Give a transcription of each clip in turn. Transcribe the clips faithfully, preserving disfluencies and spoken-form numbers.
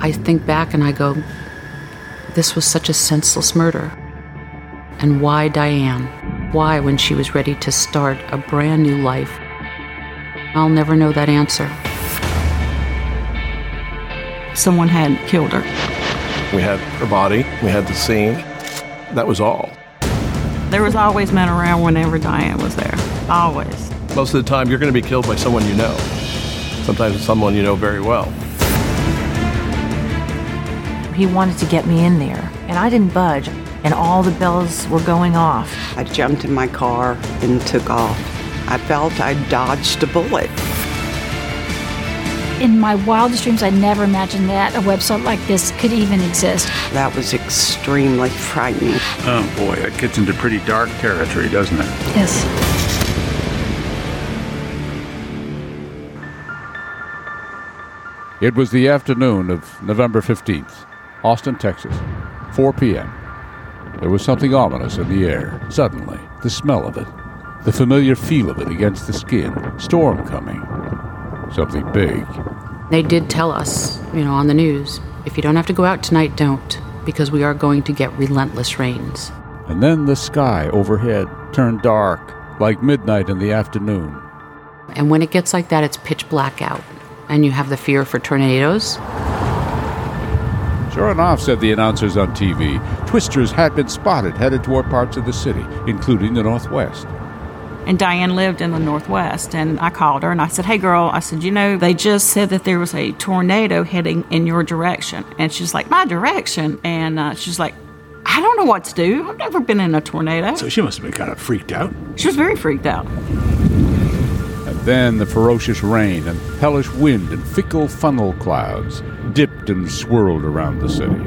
I think back and I go, this was such a senseless murder. And why Diane? Why, when she was ready to start a brand new life? I'll never know that answer. Someone had killed her. We had her body, we had the scene. That was all. There was always men around whenever Diane was there. Always. Most of the time, you're going to be killed by someone you know. Sometimes it's someone you know very well. He wanted to get me in there, and I didn't budge, and all the bells were going off. I jumped in my car and took off. I felt I dodged a bullet. In my wildest dreams, I never imagined that a website like this could even exist. That was extremely frightening. Oh boy, it gets into pretty dark territory, doesn't it? Yes. It was the afternoon of November fifteenth, Austin, Texas, four p.m. There was something ominous in the air. Suddenly, the smell of it, the familiar feel of it against the skin, storm coming, something big. They did tell us, you know, on the news, if you don't have to go out tonight, don't, because we are going to get relentless rains. And then the sky overhead turned dark, like midnight in the afternoon. And when it gets like that, it's pitch black out, and you have the fear for tornadoes. Sure enough, said the announcers on T V, twisters had been spotted headed toward parts of the city, including the Northwest. And Diane lived in the Northwest, and I called her and I said, hey girl, I said, you know, they just said that there was a tornado heading in your direction. And she's like, my direction? And uh, she's like, I don't know what to do. I've never been in a tornado. So she must have been kind of freaked out. She was very freaked out. And then the ferocious rain and hellish wind and fickle funnel clouds dipped and swirled around the city.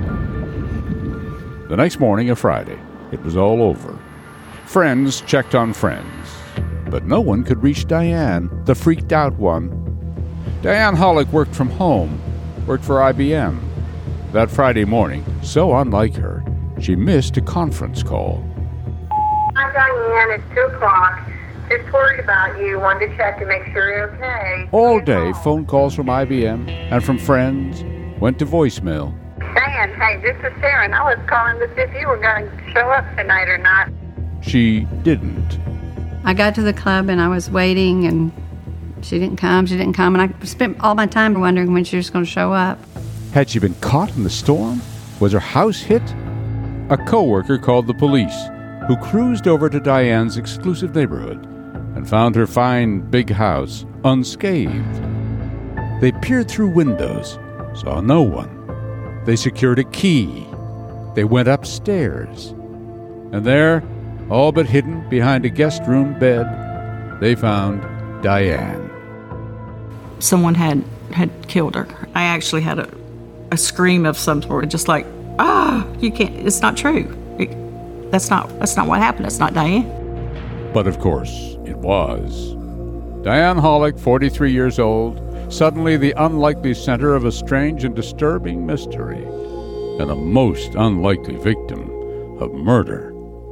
The next morning, a Friday, it was all over. Friends checked on friends, but no one could reach Diane, the freaked out one. Diane Hollick worked from home, worked for I B M. That Friday morning, so unlike her, she missed a conference call. Hi, Diane. It's two o'clock. Just worried about you. Wanted to check to make sure you're okay. All day, phone calls from I B M and from friends went to voicemail. Diane, hey, this is Sarah, and I was calling to see if you were going to show up tonight or not. She didn't. I got to the club and I was waiting, and she didn't come, she didn't come, and I spent all my time wondering when she was going to show up. Had she been caught in the storm? Was her house hit? A coworker called the police, who cruised over to Diane's exclusive neighborhood and found her fine big house unscathed. They peered through windows, saw no one. They secured a key. They went upstairs. And there, all but hidden behind a guest room bed, they found Diane. Someone had, had killed her. I actually had a, a scream of some sort, just like, ah, you can't, it's not true. It, that's not that's not what happened. That's not Diane. But of course, it was. Diane Hollick, forty-three years old, suddenly the unlikely center of a strange and disturbing mystery, and a most unlikely victim of murder.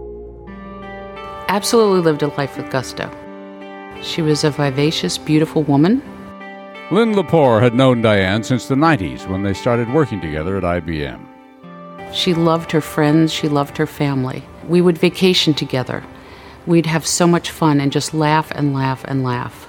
Absolutely lived a life with gusto. She was a vivacious, beautiful woman. Lynn Lepore had known Diane since the nineties when they started working together at I B M. She loved her friends. She loved her family. We would vacation together. We'd have so much fun and just laugh and laugh and laugh.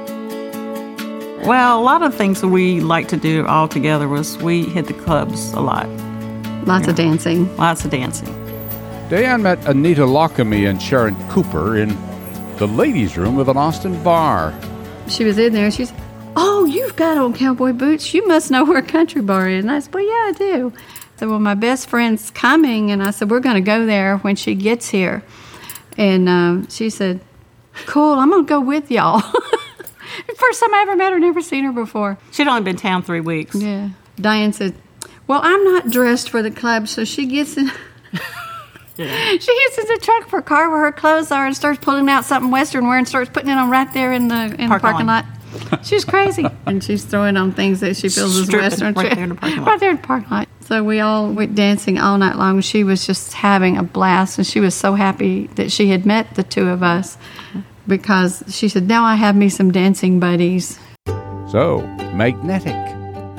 Well, a lot of things that we liked to do all together was we hit the clubs a lot. Lots Yeah. of dancing. Lots of dancing. Diane met Anita Lockamy and Sharon Cooper in the ladies' room of an Austin bar. She was in there, and she's, oh, you've got on cowboy boots. You must know where a country bar is. And I said, well, yeah, I do. I said, well, my best friend's coming, and I said, we're going to go there when she gets here. And um, she said, cool, I'm going to go with y'all. First time I ever met her, never seen her before. She'd only been in town three weeks. Yeah. Diane said, well, I'm not dressed for the club, so she gets in... Yeah. She gets in the truck for her car where her clothes are and starts pulling out something Western wear and starts putting it on right there in the in the parking lot. She's crazy. And she's throwing on things that she feels is Western. Right there in the parking lot. Right there in the parking lot. So we all went dancing all night long. She was just having a blast, and she was so happy that she had met the two of us because she said, now I have me some dancing buddies. So, magnetic.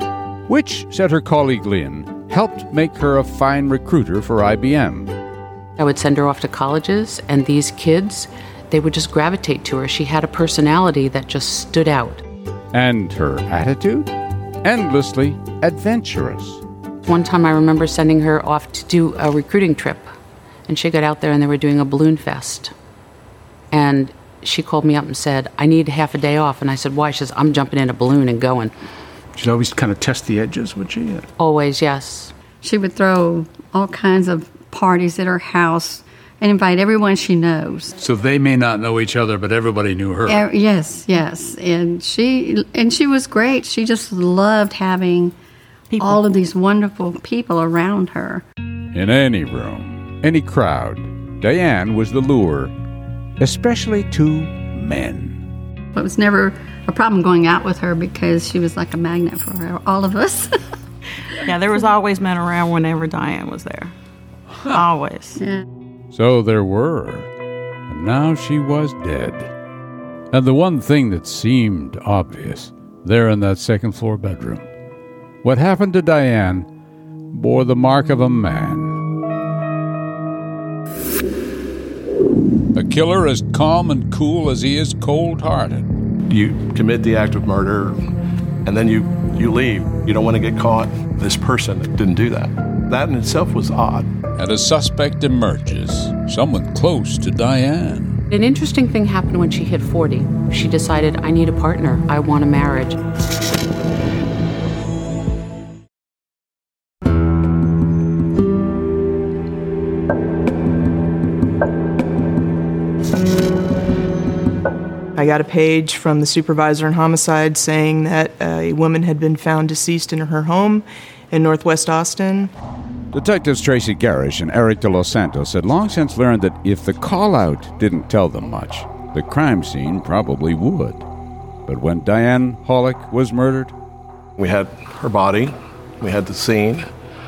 which, said her colleague Lynn, helped make her a fine recruiter for I B M. I would send her off to colleges, and these kids, they would just gravitate to her. She had a personality that just stood out. And her attitude? Endlessly adventurous. One time I remember sending her off to do a recruiting trip, and she got out there and they were doing a balloon fest. And she called me up and said, I need half a day off. And I said, why? She says, I'm jumping in a balloon and going. She'd always kind of test the edges, would she? Always, yes. She would throw all kinds of parties at her house and invite everyone she knows. So they may not know each other, but everybody knew her. Er, yes, yes. And she and she was great. She just loved having people. All of these wonderful people around her. In any room, any crowd, Diane was the lure, especially to men. It was never a problem going out with her because she was like a magnet for her, all of us. Yeah, there was always men around whenever Diane was there. Always. Yeah. So there were, and now she was dead. And the one thing that seemed obvious, there in that second floor bedroom, what happened to Diane bore the mark of a man. A killer as calm and cool as he is cold-hearted. You commit the act of murder, and then you, you leave. You don't want to get caught. This person didn't do that. That in itself was odd. And a suspect emerges, someone close to Diane. An interesting thing happened when she hit forty. She decided, I need a partner. I want a marriage. I got a page from the supervisor in homicide saying that a woman had been found deceased in her home in northwest Austin. Detectives Tracy Garish and Eric de Los Santos had long since learned that if the call-out didn't tell them much, the crime scene probably would. But when Diane Hollick was murdered, we had her body, we had the scene,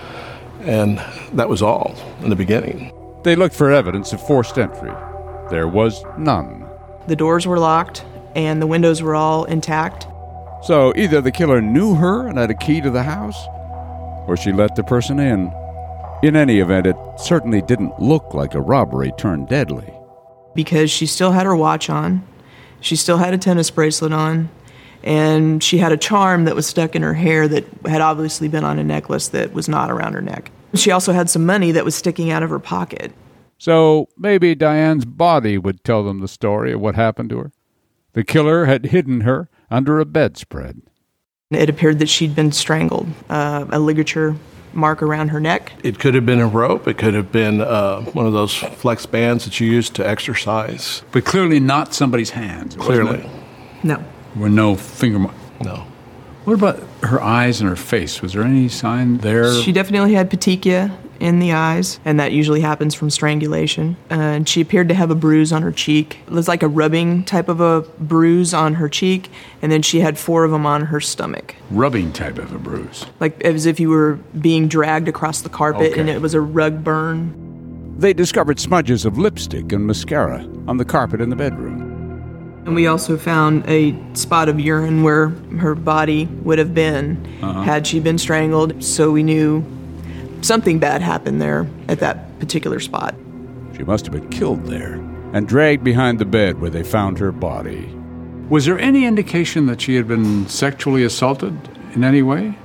and that was all in the beginning. They looked for evidence of forced entry. There was none. The doors were locked, and the windows were all intact. So either the killer knew her and had a key to the house, or she let the person in. In any event, it certainly didn't look like a robbery turned deadly. Because she still had her watch on, she still had a tennis bracelet on, and she had a charm that was stuck in her hair that had obviously been on a necklace that was not around her neck. She also had some money that was sticking out of her pocket. So maybe Diane's body would tell them the story of what happened to her. The killer had hidden her under a bedspread. It appeared that she'd been strangled, uh, a ligature mark around her neck. It could have been a rope. It could have been uh, one of those flex bands that you use to exercise. But clearly not somebody's hands. Clearly. No. There were no finger marks. No. What about her eyes and her face? Was there any sign there? She definitely had petechia in the eyes, and that usually happens from strangulation. Uh, and she appeared to have a bruise on her cheek. It was like a rubbing type of a bruise on her cheek, and then she had four of them on her stomach. Rubbing type of a bruise? Like as if you were being dragged across the carpet, okay. And it was a rug burn. They discovered smudges of lipstick and mascara on the carpet in the bedroom. And we also found a spot of urine where her body would have been uh-huh. had she been strangled, so we knew something bad happened there at that particular spot. She must have been killed there and dragged behind the bed where they found her body. Was there any indication that she had been sexually assaulted in any way?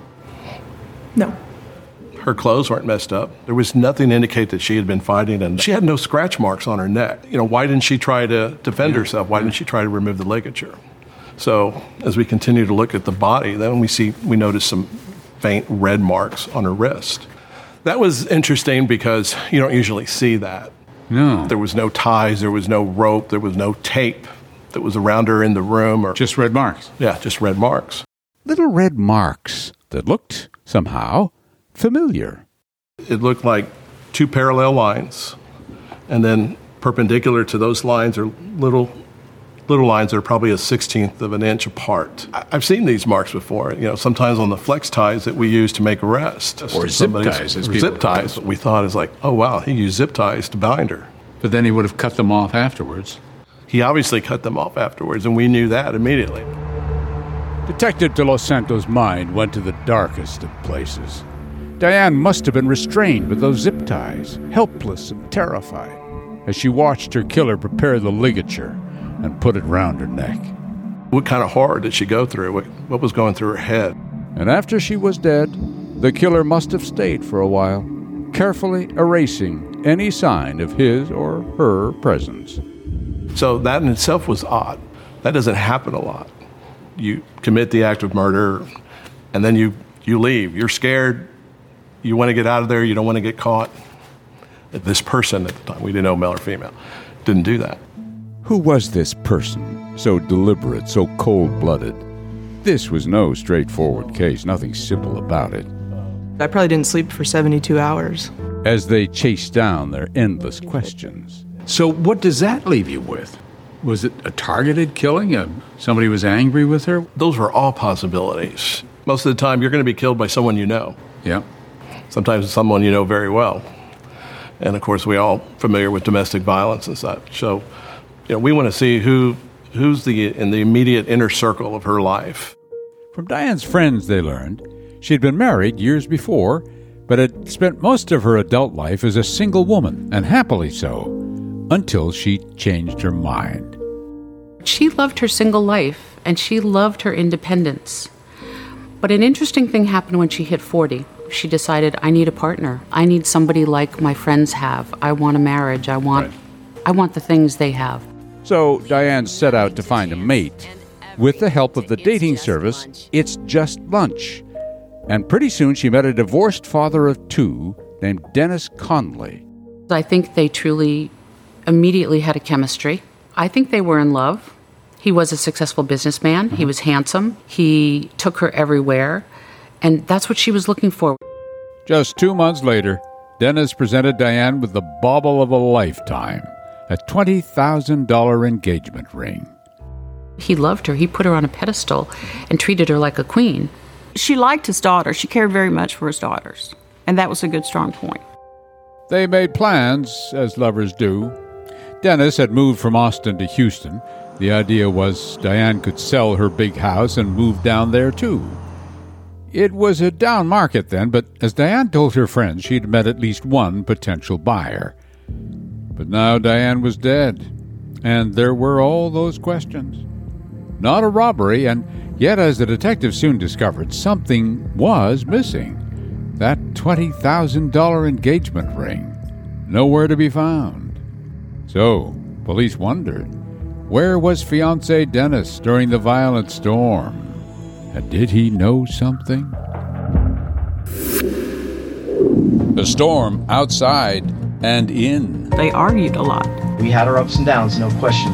No. Her clothes weren't messed up. There was nothing to indicate that she had been fighting, and she had no scratch marks on her neck. You know, why didn't she try to defend yeah. herself? Why didn't she try to remove the ligature? So as we continue to look at the body, then we see, we notice some faint red marks on her wrist. That was interesting because you don't usually see that. No. There was no ties, there was no rope, there was no tape that was around her in the room. Or just red marks? Yeah, just red marks. Little red marks that looked, somehow, familiar. It looked like two parallel lines, and then perpendicular to those lines are little little lines that are probably a sixteenth of an inch apart. I've seen these marks before, you know, sometimes on the flex ties that we use to make arrests. Or zip ties. Or zip ties. What we thought is like, oh, wow, he used zip ties to bind her. But then he would have cut them off afterwards. He obviously cut them off afterwards, and we knew that immediately. Detective De Los Santos' mind went to the darkest of places. Diane must have been restrained with those zip ties, helpless and terrified, as she watched her killer prepare the ligature and put it round her neck. What kind of horror did she go through? What, what was going through her head? And after she was dead, the killer must have stayed for a while, carefully erasing any sign of his or her presence. So that in itself was odd. That doesn't happen a lot. You commit the act of murder, and then you, you leave. You're scared. You want to get out of there. You don't want to get caught. This person at the time, we didn't know male or female, didn't do that. Who was this person, so deliberate, so cold-blooded? This was no straightforward case, nothing simple about it. I probably didn't sleep for seventy-two hours. As they chased down their endless questions. So what does that leave you with? Was it a targeted killing? A, somebody was angry with her? Those were all possibilities. Most of the time, you're going to be killed by someone you know. Yeah. Sometimes someone you know very well. And of course, we all familiar with domestic violence and such. So, you know, we want to see who who's the in the immediate inner circle of her life. From Diane's friends, they learned she'd been married years before, but had spent most of her adult life as a single woman, and happily so, until she changed her mind. She loved her single life, and she loved her independence. But an interesting thing happened when she hit forty. She decided, I need a partner. I need somebody like my friends have. I want a marriage. I want, right. I want the things they have. So Diane set out to find a mate. With the help of the dating service, It's Just Lunch. And pretty soon she met a divorced father of two named Dennis Conley. I think they truly immediately had a chemistry. I think they were in love. He was a successful businessman. Mm-hmm. He was handsome. He took her everywhere. And that's what she was looking for. Just two months later, Dennis presented Diane with the bauble of a lifetime, a twenty thousand dollars engagement ring. He loved her. He put her on a pedestal and treated her like a queen. She liked his daughter. She cared very much for his daughters. And that was a good, strong point. They made plans, as lovers do. Dennis had moved from Austin to Houston. The idea was Diane could sell her big house and move down there, too. It was a down market then, but as Diane told her friends, she'd met at least one potential buyer. But now Diane was dead, and there were all those questions. Not a robbery, and yet, as the detective soon discovered, something was missing. That twenty thousand dollars engagement ring. Nowhere to be found. So, police wondered, where was fiancé Dennis during the violent storm? And did he know something? The storm outside and in. They argued a lot. We had our ups and downs, no question.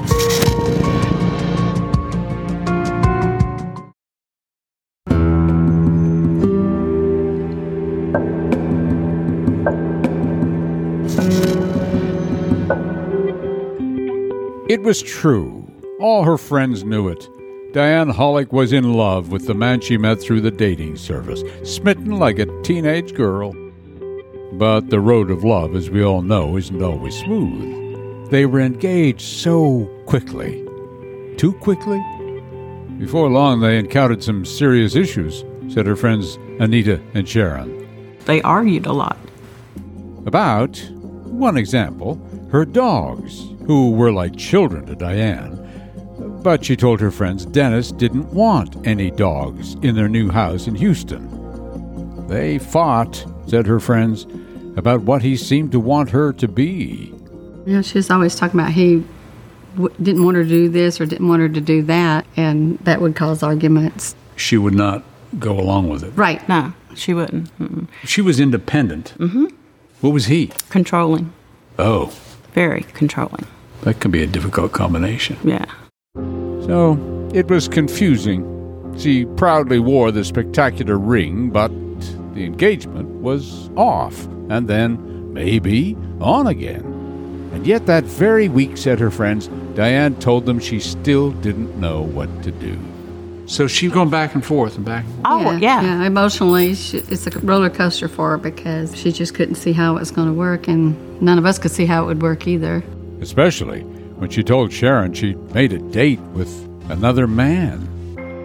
It was true. All her friends knew it. Diane Hollick was in love with the man she met through the dating service, smitten like a teenage girl. But the road of love, as we all know, isn't always smooth. They were engaged so quickly. Too quickly? Before long, they encountered some serious issues, said her friends Anita and Sharon. They argued a lot. About, one example, her dogs, who were like children to Diane. But she told her friends Dennis didn't want any dogs in their new house in Houston. They fought, said her friends, about what he seemed to want her to be. You know, she was always talking about he w- didn't want her to do this or didn't want her to do that, and that would cause arguments. She would not go along with it. Right. No, she wouldn't. Mm-mm. She was independent. Mm-hmm. What was he? Controlling. Oh. Very controlling. That could be a difficult combination. Yeah. So, it was confusing. She proudly wore the spectacular ring, but the engagement was off, and then, maybe, on again. And yet that very week, said her friends, Diane told them she still didn't know what to do. So she's going back and forth and back and forth. Oh, yeah. yeah. yeah emotionally, she, it's a roller coaster for her because she just couldn't see how it was going to work, and none of us could see how it would work either. Especially when she told Sharon she'd made a date with another man.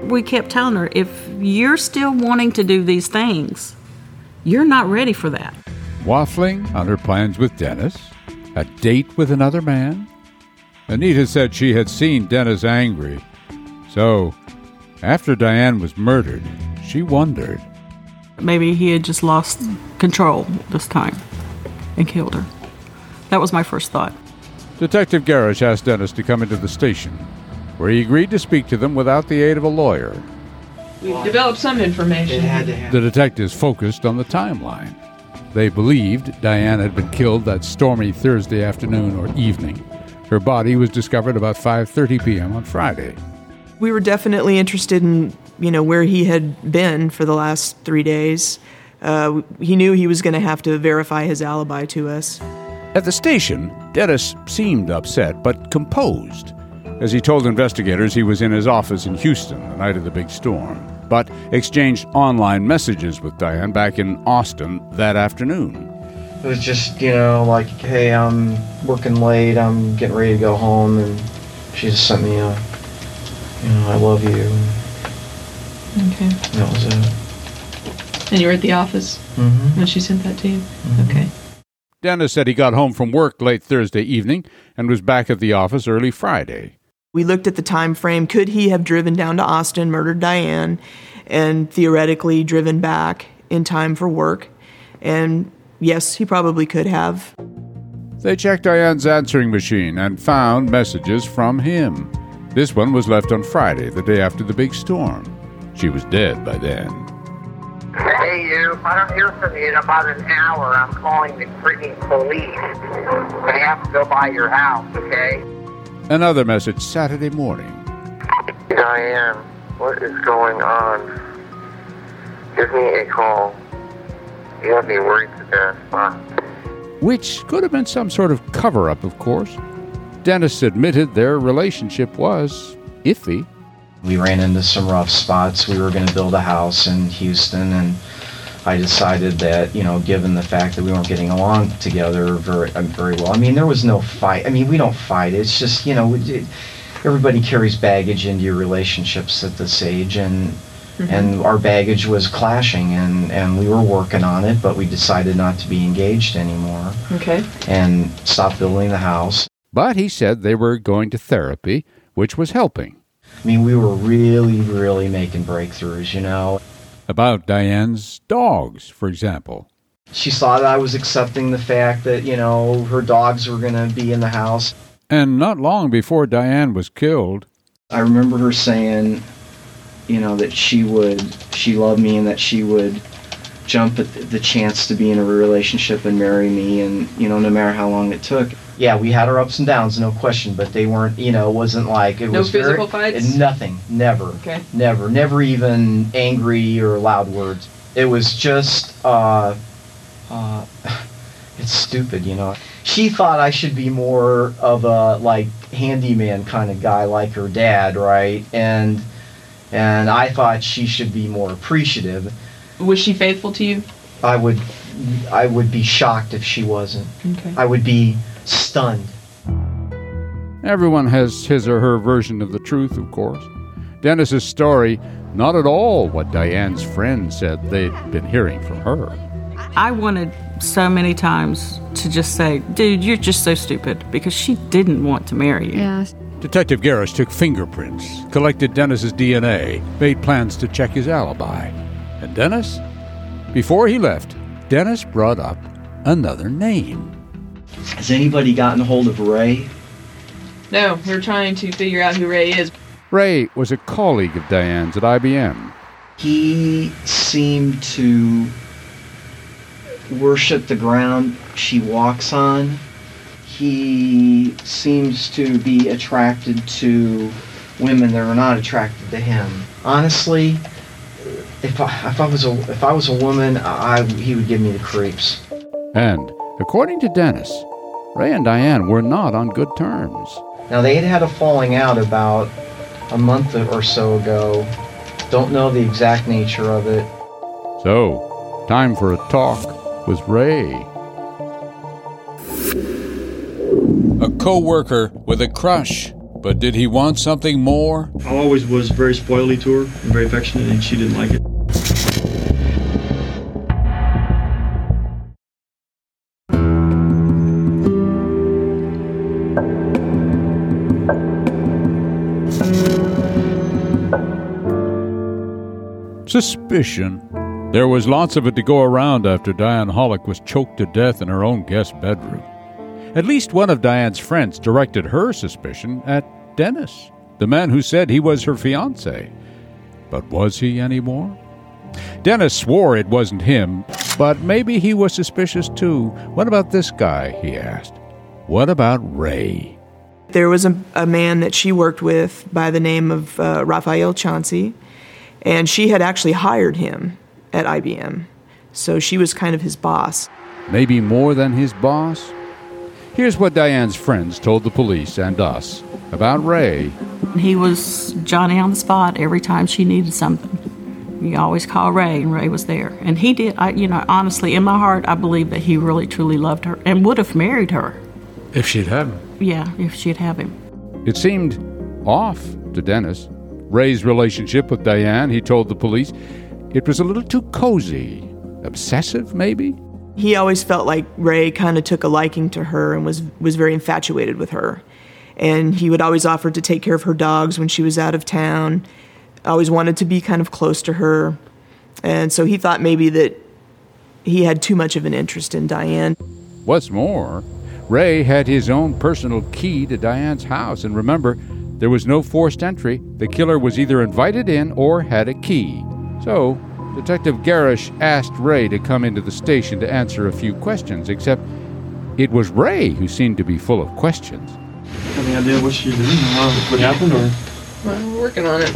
We kept telling her, if you're still wanting to do these things, you're not ready for that. Waffling on her plans with Dennis, a date with another man. Anita said she had seen Dennis angry. So, after Diane was murdered, she wondered. Maybe he had just lost control this time and killed her. That was my first thought. Detective Garish asked Dennis to come into the station, where he agreed to speak to them without the aid of a lawyer. We've developed some information. It had to happen. The detectives focused on the timeline. They believed Diane had been killed that stormy Thursday afternoon or evening. Her body was discovered about five thirty p.m. on Friday. We were definitely interested in, you know, where he had been for the last three days. Uh, he knew he was going to have to verify his alibi to us. At the station, Dennis seemed upset but composed. As he told investigators, he was in his office in Houston the night of the big storm, but exchanged online messages with Diane back in Austin that afternoon. It was just, you know, like, hey, I'm working late, I'm getting ready to go home, and she just sent me a, you know, I love you. Okay. That was it. And you were at the office Mm-hmm. when she sent that to you? Mm-hmm. Okay. Dennis said he got home from work late Thursday evening and was back at the office early Friday. We looked at the time frame. Could he have driven down to Austin, murdered Diane, and theoretically driven back in time for work? And yes, he probably could have. They checked Diane's answering machine and found messages from him. This one was left on Friday, the day after the big storm. She was dead by then. Hey, you. If I don't hear from you in about an hour, I'm calling the freaking police. I have to go by your house, okay? Another message Saturday morning. Diane, what is going on? Give me a call. You have me worried to death, huh? Which could have been some sort of cover-up, of course. Dennis admitted their relationship was iffy. We ran into some rough spots. We were going to build a house in Houston, and I decided that, you know, given the fact that we weren't getting along together very uh, very well. I mean, there was no fight. I mean, we don't fight. It's just, you know, it, everybody carries baggage into your relationships at this age, and mm-hmm. and our baggage was clashing, and, and we were working on it, but we decided not to be engaged anymore. Okay. And stopped building the house. But he said they were going to therapy, which was helping. I mean, we were really, really making breakthroughs, you know. About Diane's dogs, for example. She saw that I was accepting the fact that, you know, her dogs were going to be in the house. And not long before Diane was killed, I remember her saying, you know, that she would, she loved me and that she would jump at the chance to be in a relationship and marry me, and, you know, no matter how long it took. Yeah, we had our ups and downs, no question, but they weren't, you know, it wasn't like, it no was physical very, fights? Nothing, never. Okay. Never, never even angry or loud words. It was just, uh, uh, it's stupid, you know. She thought I should be more of a, like, handyman kind of guy like her dad, right? And, and I thought she should be more appreciative. Was she faithful to you? I would, I would be shocked if she wasn't. Okay. I would be stunned. Everyone has his or her version of the truth, of course. Dennis's story, not at all what Diane's friend said they'd been hearing from her. I wanted so many times to just say, dude, you're just so stupid, because she didn't want to marry you. Yeah. Detective Garish took fingerprints, collected Dennis's D N A, made plans to check his alibi. And Dennis? Before he left, Dennis brought up another name. Has anybody gotten a hold of Ray? No, we're trying to figure out who Ray is. Ray was a colleague of Diane's at I B M. He seemed to worship the ground she walks on. He seems to be attracted to women that are not attracted to him. Honestly, if I, if I was a if I was a woman, I, he would give me the creeps. And according to Dennis, Ray and Diane were not on good terms. Now, they had had a falling out about a month or so ago. Don't know the exact nature of it. So, time for a talk with Ray. A co-worker with a crush But did he want something more? I always was very spoily to her and very affectionate, and she didn't like it. Suspicion. There was lots of it to go around after Diane Hollick was choked to death in her own guest bedroom. At least one of Diane's friends directed her suspicion at Dennis, the man who said he was her fiancé. But was he anymore? Dennis swore it wasn't him, but maybe he was suspicious too. What about this guy, he asked. What about Ray? There was a, a man that she worked with by the name of uh, Raphael Chauncey, and she had actually hired him at I B M. So she was kind of his boss. Maybe more than his boss? Here's what Diane's friends told the police and us about Ray. He was Johnny on the spot every time she needed something. You always call Ray, and Ray was there. And he did, I, you know, honestly, in my heart, I believe that he really, truly loved her and would have married her. If she'd have him. Yeah, if she'd have him. It seemed off to Dennis. Ray's relationship with Diane, he told the police, it was a little too cozy. Obsessive, maybe? He always felt like Ray kind of took a liking to her and was, was very infatuated with her. And he would always offer to take care of her dogs when she was out of town. Always wanted to be kind of close to her. And so he thought maybe that he had too much of an interest in Diane. What's more, Ray had his own personal key to Diane's house. And remember, there was no forced entry. The killer was either invited in or had a key. So, Detective Garish asked Ray to come into the station to answer a few questions, except it was Ray who seemed to be full of questions. Have any idea what she's doing or what happened? Or? Well, we're working on it.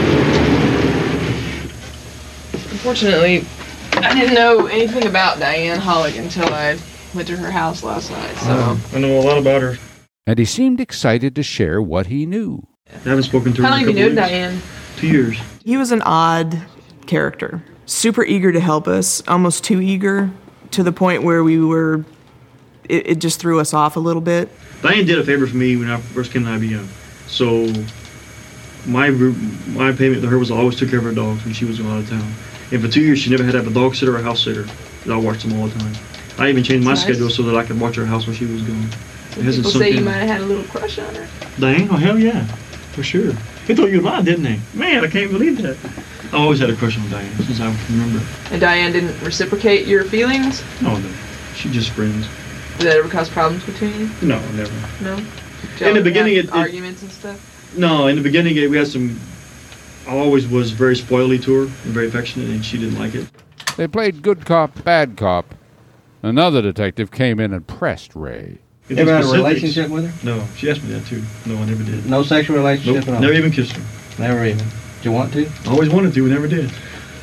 Unfortunately, I didn't know anything about Diane Hollick until I went to her house last night, so... Oh, I know a lot about her. And he seemed excited to share what he knew. I haven't spoken to her How in a long have you couple known weeks. Diane? Two years. He was an odd character. Super eager to help us, almost too eager, to the point where we were... It, it just threw us off a little bit. Diane did a favor for me when I first came to I B M. So my my payment to her was I always took care of her dogs when she was out of town. And for two years, she never had to have a dog sitter or a house sitter. I watched them all the time. I even changed my Nice. schedule so that I could watch her house when she was gone. Some people say you might have had a little crush on her. Diane? Oh, hell yeah. For sure. They told you a lie, didn't they? Man, I can't believe that. I always had a crush on Diane since I can remember. And Diane didn't reciprocate your feelings? No, no. She's just friends. Did that ever cause problems between you? No, never. No? Did In y'all the ever beginning, have it- it- arguments and stuff? No, in the beginning, we had some... I always was very spoily to her and very affectionate, and she didn't like it. They played good cop, bad cop. Another detective came in and pressed Ray. Get Ever the had a specifics. relationship with her? No, she asked me that too. No, I never did. No sexual relationship Nope, at all? never even kissed her. Never even. Do you want to? Always wanted to, never did.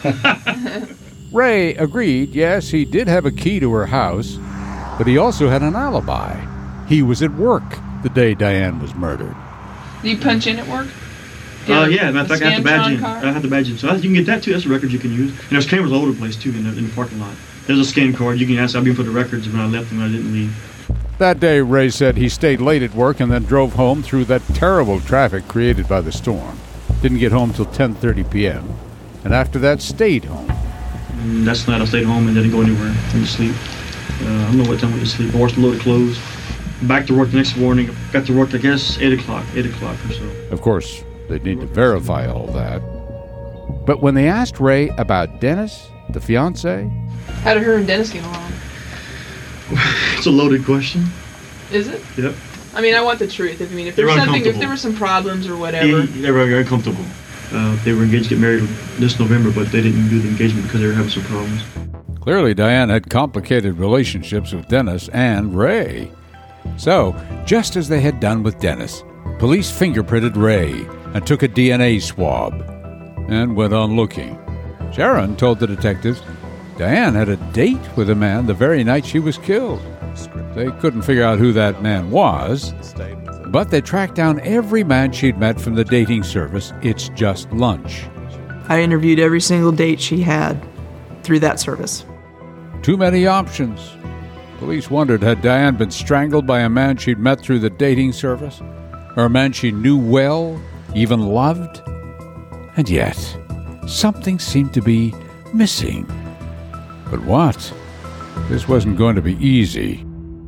Ray agreed, yes, he did have a key to her house, but he also had an alibi. He was at work the day Diane was murdered. Do you punch in at work? Uh, yeah, matter of fact, I have to badge in. Scantron card? I have to badge in. So you can get that too. That's a record you can use. And there's cameras all over the place too in the, in the parking lot. There's a scan card. You can ask. I've been for the records when I left and when I didn't leave. That day, Ray said he stayed late at work and then drove home through that terrible traffic created by the storm. Didn't get home till ten thirty p.m. And after that, stayed home. And that's the night I stayed home and didn't go anywhere. Went to sleep. Uh, I don't know what time I went to sleep. I washed a load of clothes. Back to work the next morning. Got to work, I guess, eight o'clock. eight o'clock or so. Of course, they'd need to verify all that. But when they asked Ray about Dennis, the fiancé, How did her and Dennis get along? It's a loaded question. Is it? Yep. I mean, I want the truth. If I mean, if They there's were something, if uncomfortable. there were some problems or whatever. They, they were very uncomfortable. Uh, they were engaged to get married this November, but they didn't do the engagement because they were having some problems. clearly Diane had complicated relationships with Dennis and Ray. So, just as they had done with Dennis, police fingerprinted Ray and took a D N A swab and went on looking. Sharon told the detectives Diane had a date with a man the very night she was killed. They couldn't figure out who that man was, but they tracked down every man she'd met from the dating service It's Just Lunch. I interviewed every single date she had through that service. Too many options. Police wondered, had Diane been strangled by a man she'd met through the dating service? or a man she knew well, even loved? And yet, something seemed to be missing. But what? This wasn't going to be easy.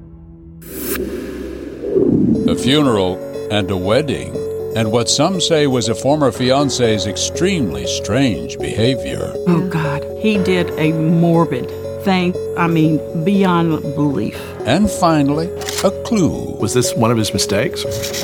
A funeral and a wedding, and what some say was a former fiancé's extremely strange behavior. Oh, God. He did a morbid thing, I mean, beyond belief. And finally, a clue. Was this one of his mistakes?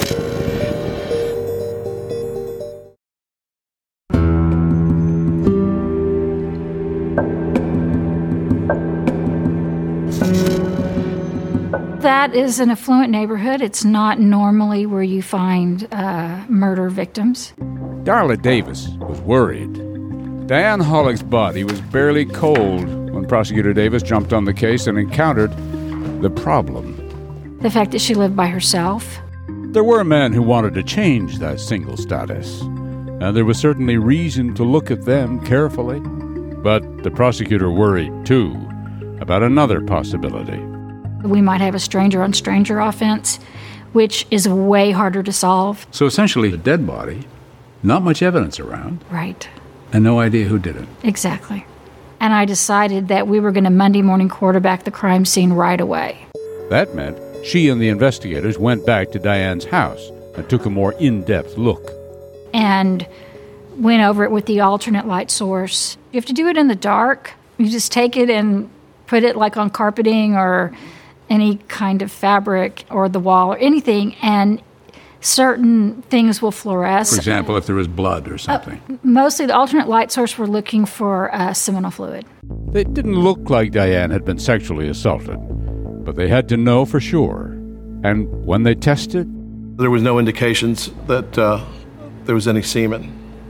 That is an affluent neighborhood. It's not normally where you find uh, murder victims. Darla Davis was worried. Diane Hollick's body was barely cold when Prosecutor Davis jumped on the case and encountered the problem. The fact that she lived by herself. There were men who wanted to change that single status, and there was certainly reason to look at them carefully. But the prosecutor worried, too, about another possibility. We might have a stranger-on-stranger offense, which is way harder to solve. So essentially, a dead body, not much evidence around. Right. And no idea who did it. Exactly. And I decided that we were going to Monday morning quarterback the crime scene right away. That meant she and the investigators went back to Diane's house and took a more in-depth look. And went over it with the alternate light source. You have to do it in the dark. You just take it and put it like on carpeting or any kind of fabric or the wall or anything, and certain things will fluoresce. For example, if there was blood or something. Uh, mostly the alternate light source were looking for uh, seminal fluid. It didn't look like Diane had been sexually assaulted, but they had to know for sure. And when they tested, there was no indications that uh, there was any semen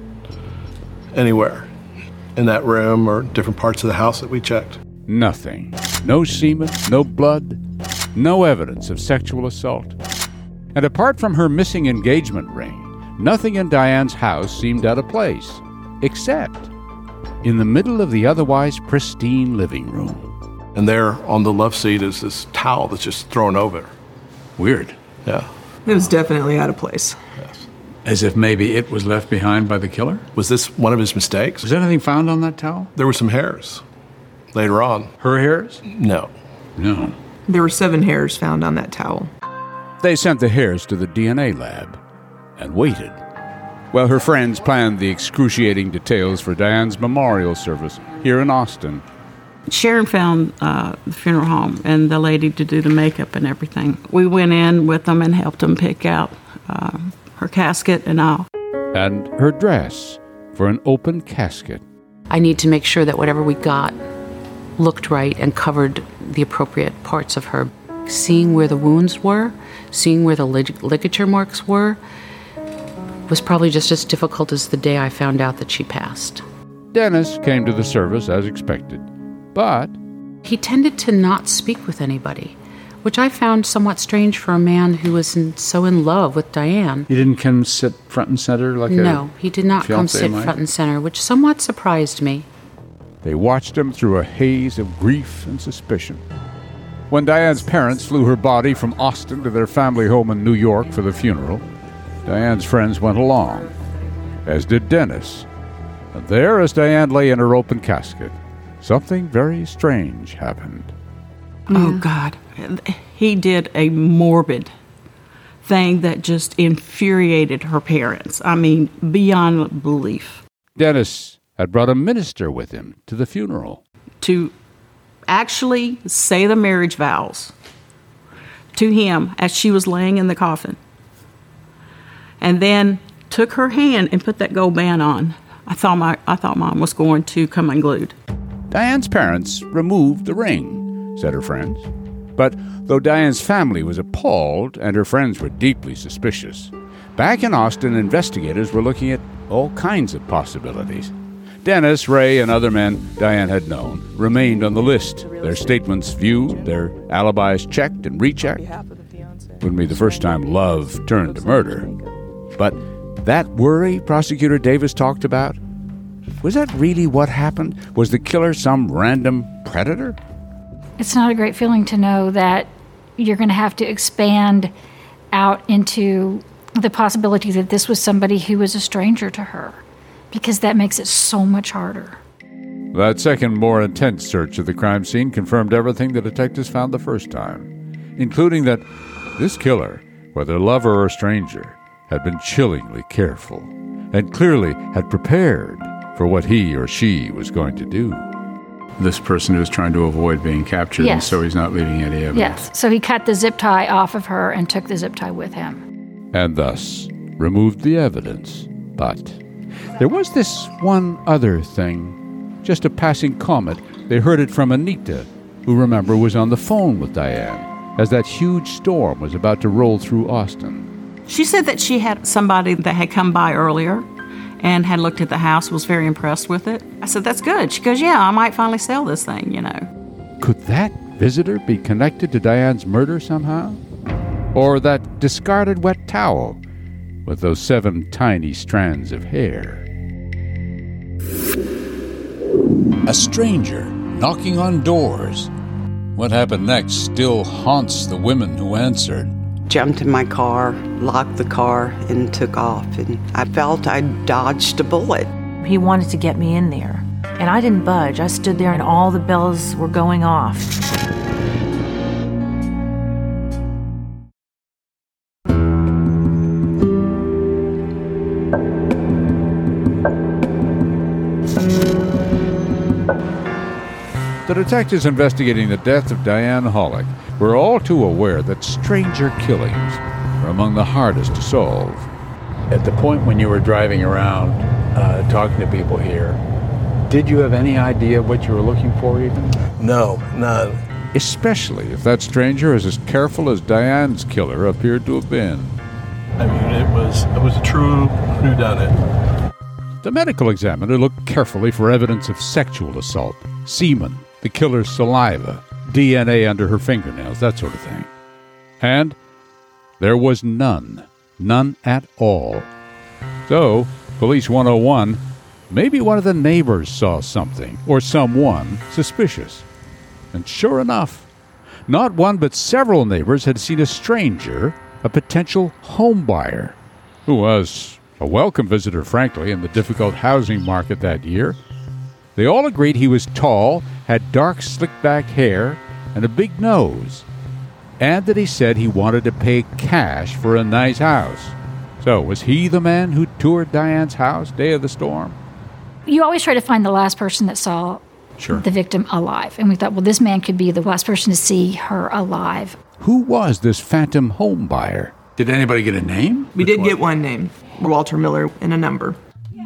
anywhere in that room or different parts of the house that we checked. Nothing. No semen, no blood, no evidence of sexual assault. And apart from her missing engagement ring, nothing in Diane's house seemed out of place, except in the middle of the otherwise pristine living room. And there on the love seat is this towel that's just thrown over. Weird. Yeah. It was definitely out of place. Yes. As if maybe it was left behind by the killer? Was this one of his mistakes? Was anything found on that towel? There were some hairs. Later on. Her hairs? No. No. There were seven hairs found on that towel. They sent the hairs to the D N A lab and waited, while her friends planned the excruciating details for Diane's memorial service here in Austin. Sharon found uh, the funeral home and the lady to do the makeup and everything. We went in with them and helped them pick out uh, her casket and all. And her dress for an open casket. I need to make sure that whatever we got looked right and covered the appropriate parts of her. Seeing where the wounds were, seeing where the lig- ligature marks were, was probably just as difficult as the day I found out that she passed. Dennis came to the service as expected, but he tended to not speak with anybody, which I found somewhat strange for a man who was in, so in love with Diane. He didn't come sit front and center like no, a No, he did not come sit might? front and center, which somewhat surprised me. They watched him through a haze of grief and suspicion. When Diane's parents flew her body from Austin to their family home in New York for the funeral, Diane's friends went along, as did Dennis. And there, as Diane lay in her open casket, something very strange happened. Oh, God. He did a morbid thing that just infuriated her parents. I mean, beyond belief. Dennis had brought a minister with him to the funeral. To actually say the marriage vows to him as she was laying in the coffin. And then took her hand and put that gold band on. I thought my I thought Mom was going to come unglued. Diane's parents removed the ring, said her friends. But though Diane's family was appalled and her friends were deeply suspicious, back in Austin, investigators were looking at all kinds of possibilities. Dennis, Ray, and other men Diane had known remained on the list, their statements viewed, their alibis checked and rechecked. Wouldn't be the first time love turned to murder. But that worry Prosecutor Davis talked about, was that really what happened? Was the killer some random predator? It's not a great feeling to know that you're going to have to expand out into the possibility that this was somebody who was a stranger to her, because that makes it so much harder. That second, more intense search of the crime scene confirmed everything the detectives found the first time, including that this killer, whether lover or stranger, had been chillingly careful and clearly had prepared for what he or she was going to do. This person was trying to avoid being captured, Yes. and so he's not leaving any evidence. Yes, so he cut the zip tie off of her and took the zip tie with him. And thus removed the evidence. But there was this one other thing, just a passing comment. They heard it from Anita, who, remember, was on the phone with Diane as that huge storm was about to roll through Austin. She said that she had somebody that had come by earlier and had looked at the house, was very impressed with it. I said, that's good. She goes, yeah, I might finally sell this thing, you know. Could that visitor be connected to Diane's murder somehow? Or that discarded wet towel with those seven tiny strands of hair? A stranger knocking on doors. What happened next still haunts the women who answered. Jumped in my car, locked the car, and took off. And I felt I dodged a bullet. He wanted to get me in there, and I didn't budge. I stood there and all the bells were going off. The detectives investigating the death of Diane Hollick were all too aware that stranger killings were among the hardest to solve. At the point when you were driving around uh, talking to people here, did you have any idea what you were looking for even? No, none. Especially if that stranger is as careful as Diane's killer appeared to have been. I mean, it was it was a true whodunit. The medical examiner looked carefully for evidence of sexual assault, semen, the killer's saliva, D N A under her fingernails, that sort of thing. And there was none. None at all. So, Police one oh one, maybe one of the neighbors saw something, or someone, suspicious. And sure enough, not one but several neighbors had seen a stranger, a potential home buyer, who was a welcome visitor, frankly, in the difficult housing market that year. They all agreed he was tall, had dark, slick-back hair, and a big nose, and that he said he wanted to pay cash for a nice house. So, was he the man who toured Diane's house day of the storm? You always try to find the last person that saw Sure. the victim alive. And we thought, well, this man could be the last person to see her alive. Who was this phantom home buyer? Did anybody get a name? We did get one name, Walter Miller, and a number.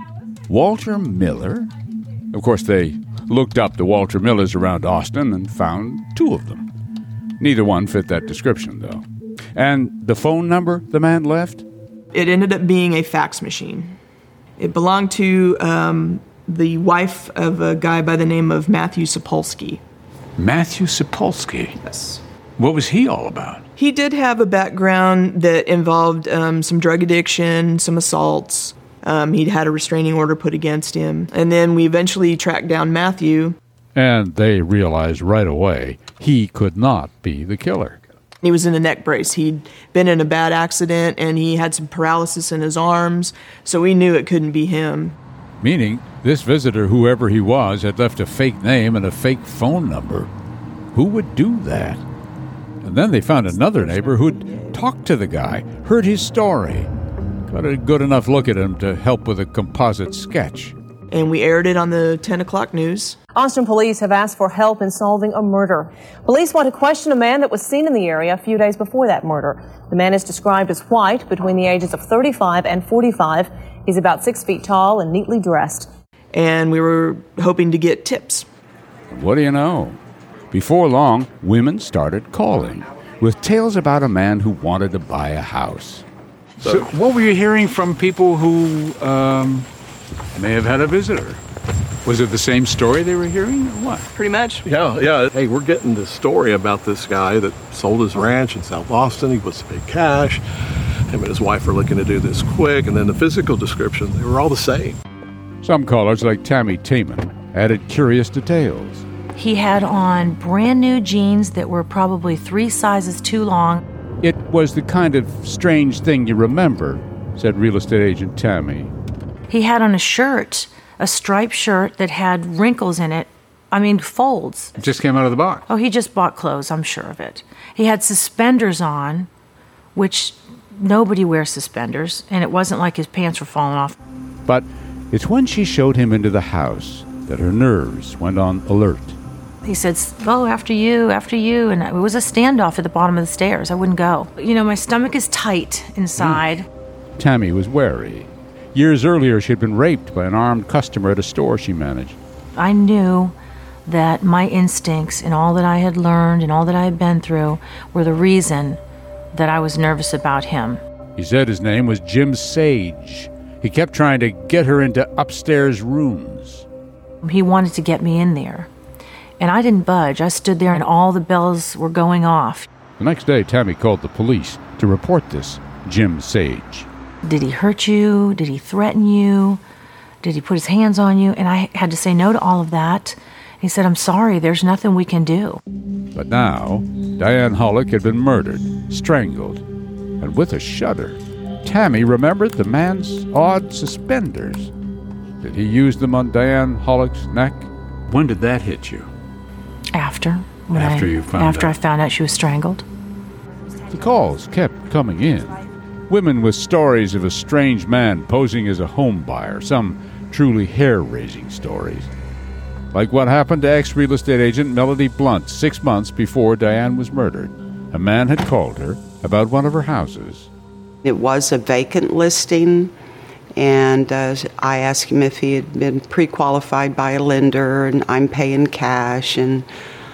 Walter Miller? Of course, they looked up the Walter Millers around Austin and found two of them. Neither one fit that description, though. And the phone number the man left? It ended up being a fax machine. It belonged to um, the wife of a guy by the name of Matthew Sapolsky. Matthew Sapolsky? Yes. What was he all about? He did have a background that involved um, some drug addiction, some assaults. Um, he'd had a restraining order put against him. And then we eventually tracked down Matthew. And they realized right away he could not be the killer. He was in a neck brace. He'd been in a bad accident, and he had some paralysis in his arms, so we knew it couldn't be him. Meaning, this visitor, whoever he was, had left a fake name and a fake phone number. Who would do that? And then they found another neighbor who'd talked to the guy, heard his story, got a good enough look at him to help with a composite sketch. And we aired it on the ten o'clock news. Austin police have asked for help in solving a murder. Police want to question a man that was seen in the area a few days before that murder. The man is described as white, between the ages of thirty-five and forty-five. He's about six feet tall and neatly dressed. And we were hoping to get tips. What do you know? Before long, women started calling with tales about a man who wanted to buy a house. So, what were you hearing from people who um, may have had a visitor? Was it the same story they were hearing, or what? Pretty much. Yeah, yeah. Hey, we're getting this story about this guy that sold his ranch in South Austin. He wants to pay cash. Him and his wife are looking to do this quick. And then the physical description, they were all the same. Some callers, like Tammy Taman, added curious details. He had on brand new jeans that were probably three sizes too long. It was the kind of strange thing you remember, said real estate agent Tammy. He had on a shirt, a striped shirt that had wrinkles in it. I mean, folds. It just came out of the box. Oh, he just bought clothes, I'm sure of it. He had suspenders on, which nobody wears suspenders, and it wasn't like his pants were falling off. But it's when she showed him into the house that her nerves went on alert. He said, "Oh, after you, after you," and it was a standoff at the bottom of the stairs. I wouldn't go. You know, my stomach is tight inside. Mm. Tammy was wary. Years earlier, she had been raped by an armed customer at a store she managed. I knew that my instincts and all that I had learned and all that I had been through were the reason that I was nervous about him. He said his name was Jim Sage. He kept trying to get her into upstairs rooms. He wanted to get me in there. And I didn't budge. I stood there and all the bells were going off. The next day, Tammy called the police to report this Jim Sage. Did he hurt you? Did he threaten you? Did he put his hands on you? And I had to say no to all of that. He said, "I'm sorry, there's nothing we can do." But now, Diane Hollick had been murdered, strangled, and with a shudder, Tammy remembered the man's odd suspenders. Did he use them on Diane Hollick's neck? When did that hit you? After. When after I, you found After out. I found out she was strangled. The calls kept coming in. Women with stories of a strange man posing as a home buyer, some truly hair-raising stories. Like what happened to ex-real estate agent Melody Blunt six months before Diane was murdered. A man had called her about one of her houses. It was a vacant listing, and uh, I asked him if he had been pre-qualified by a lender, and I'm paying cash. And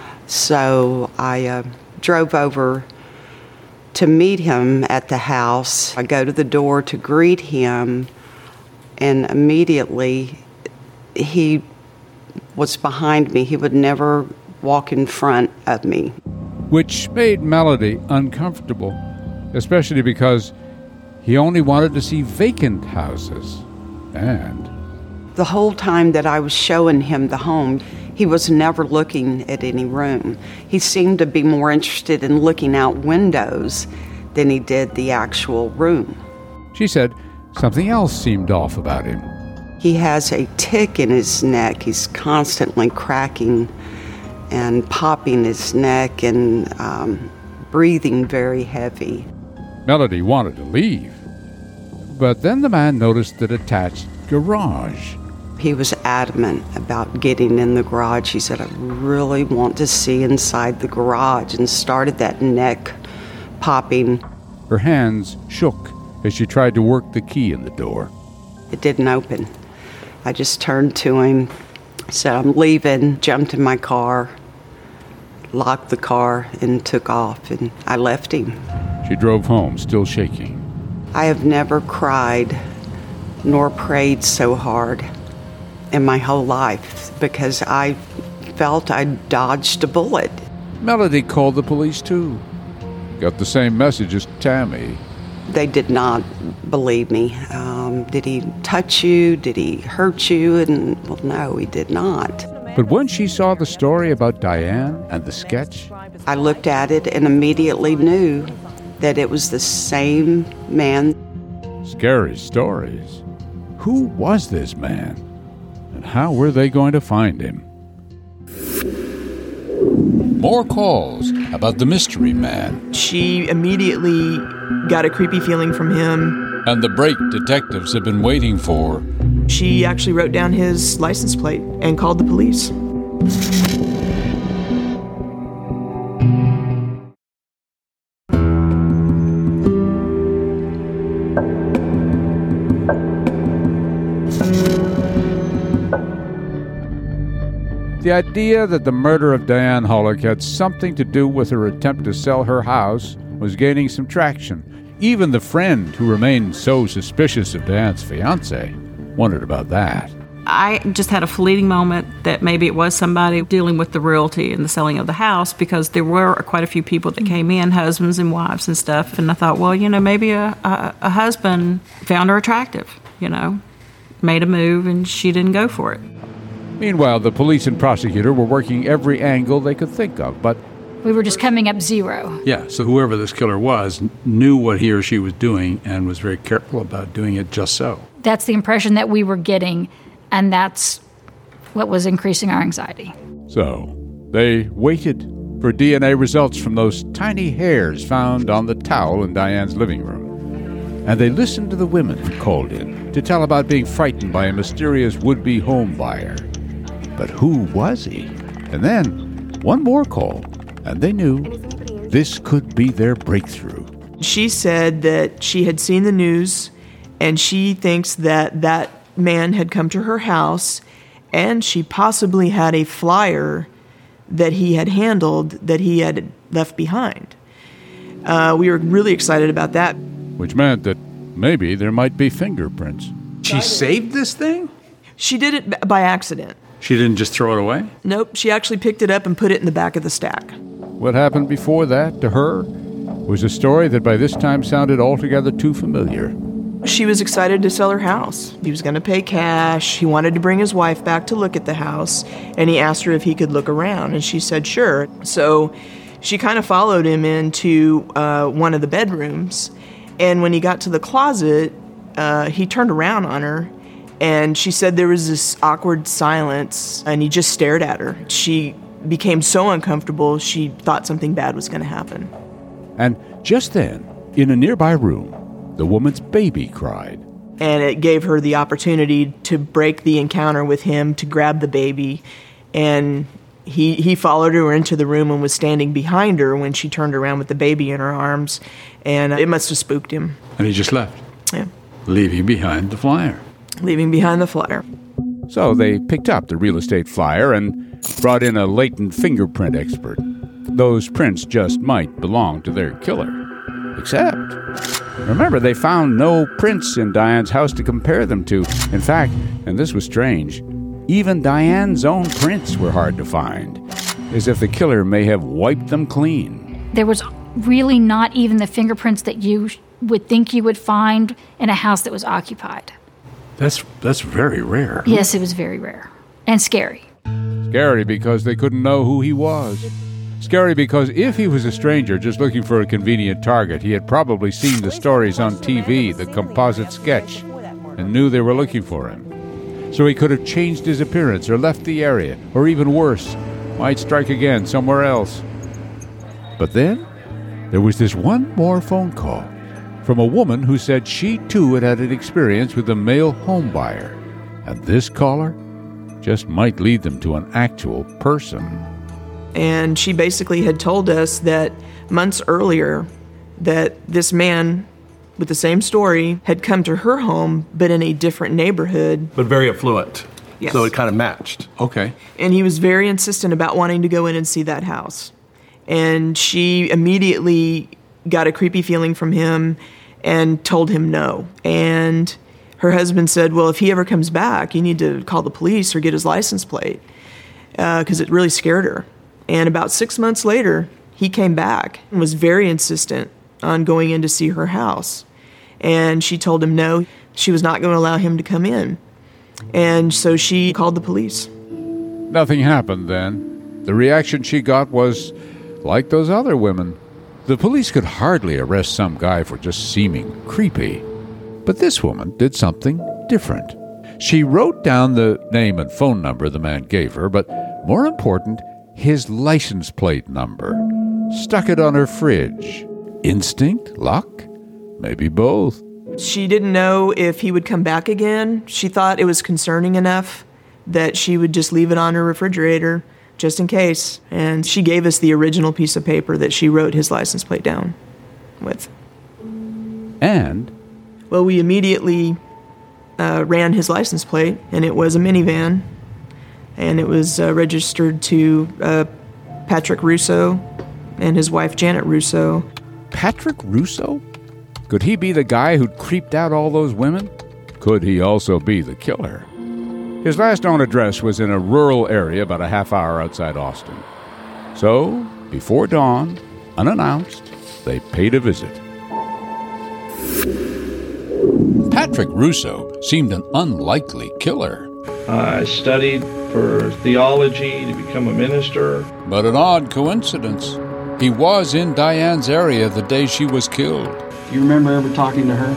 so I uh, drove over to meet him at the house. I go to the door to greet him, and immediately he was behind me. He would never walk in front of me. Which made Melody uncomfortable, especially because he only wanted to see vacant houses. And the whole time that I was showing him the home, he was never looking at any room. He seemed to be more interested in looking out windows than he did the actual room. She said something else seemed off about him. He has a tick in his neck. He's constantly cracking and popping his neck and um, breathing very heavy. Melody wanted to leave. But then the man noticed the detached garage. He was adamant about getting in the garage. He said, "I really want to see inside the garage," and started that neck popping. Her hands shook as she tried to work the key in the door. It didn't open. I just turned to him, said, "I'm leaving," jumped in my car, locked the car, and took off, and I left him. She drove home, still shaking. I have never cried nor prayed so hard in my whole life because I felt I dodged a bullet. Melody called the police too. Got the same message as Tammy. They did not believe me. Um, did he touch you? Did he hurt you? And, well, no, he did not. But when she saw the story about Diane and the sketch, I looked at it and immediately knew that it was the same man. Scary stories. Who was this man? And how were they going to find him? More calls about the mystery man. She immediately got a creepy feeling from him. And the break detectives have been waiting for. She actually wrote down his license plate and called the police. The idea that the murder of Diane Hollick had something to do with her attempt to sell her house was gaining some traction. Even the friend who remained so suspicious of Diane's fiancé wondered about that. I just had a fleeting moment that maybe it was somebody dealing with the realty and the selling of the house, because there were quite a few people that came in, husbands and wives and stuff. And I thought, well, you know, maybe a, a, a husband found her attractive, you know, made a move and she didn't go for it. Meanwhile, the police and prosecutor were working every angle they could think of, but We were just coming up zero. Yeah, so whoever this killer was knew what he or she was doing and was very careful about doing it just so. That's the impression that we were getting, and that's what was increasing our anxiety. So they waited for D N A results from those tiny hairs found on the towel in Diane's living room. And they listened to the women who called in to tell about being frightened by a mysterious would-be home buyer. But who was he? And then one more call, and they knew this could be their breakthrough. She said that she had seen the news, and she thinks that that man had come to her house, and she possibly had a flyer that he had handled that he had left behind. Uh, we were really excited about that. Which meant that maybe there might be fingerprints. She saved this thing? She did it by accident. She didn't just throw it away? Nope, she actually picked it up and put it in the back of the stack. What happened before that to her was a story that by this time sounded altogether too familiar. She was excited to sell her house. He was going to pay cash. He wanted to bring his wife back to look at the house, and he asked her if he could look around, and she said sure. So she kind of followed him into uh, one of the bedrooms, and when he got to the closet, uh, he turned around on her, and she said there was this awkward silence, and he just stared at her. She became so uncomfortable, she thought something bad was going to happen. And just then, in a nearby room, the woman's baby cried. And it gave her the opportunity to break the encounter with him, to grab the baby. And he he followed her into the room and was standing behind her when she turned around with the baby in her arms. And it must have spooked him. And he just left. Yeah. Leaving behind the flyer. Leaving behind the flyer. So they picked up the real estate flyer and brought in a latent fingerprint expert. Those prints just might belong to their killer. Except, remember, they found no prints in Diane's house to compare them to. In fact, and this was strange, even Diane's own prints were hard to find, as if the killer may have wiped them clean. There was really not even the fingerprints that you would think you would find in a house that was occupied. That's that's very rare. Yes, it was very rare. And scary. Scary because they couldn't know who he was. Scary because if he was a stranger just looking for a convenient target, he had probably seen the stories on T V, the composite sketch, and knew they were looking for him. So he could have changed his appearance or left the area, or even worse, might strike again somewhere else. But then there was this one more phone call from a woman who said she too had had an experience with a male home buyer, and this caller just might lead them to an actual person. And she basically had told us that months earlier that this man with the same story had come to her home, but in a different neighborhood. But very affluent. Yes. So it kind of matched. Okay. And he was very insistent about wanting to go in and see that house. And she immediately got a creepy feeling from him and told him no. And her husband said, well, if he ever comes back, you need to call the police or get his license plate, because uh, it really scared her. And about six months later, he came back and was very insistent on going in to see her house. And she told him no, she was not going to allow him to come in. And so she called the police. Nothing happened then. The reaction she got was like those other women. The police could hardly arrest some guy for just seeming creepy. But this woman did something different. She wrote down the name and phone number the man gave her, but more important, his license plate number. Stuck it on her fridge. Instinct? Luck? Maybe both. She didn't know if he would come back again. She thought it was concerning enough that she would just leave it on her refrigerator just in case. And she gave us the original piece of paper that she wrote his license plate down with. And? Well, we immediately uh, ran his license plate, and it was a minivan. And it was uh, registered to uh, Patrick Russo and his wife, Janet Russo. Patrick Russo? Could he be the guy who'd creeped out all those women? Could he also be the killer? His last known address was in a rural area about a half hour outside Austin. So, before dawn, unannounced, they paid a visit. Patrick Russo seemed an unlikely killer. I studied for theology to become a minister. But an odd coincidence. He was in Diane's area the day she was killed. Do you remember ever talking to her?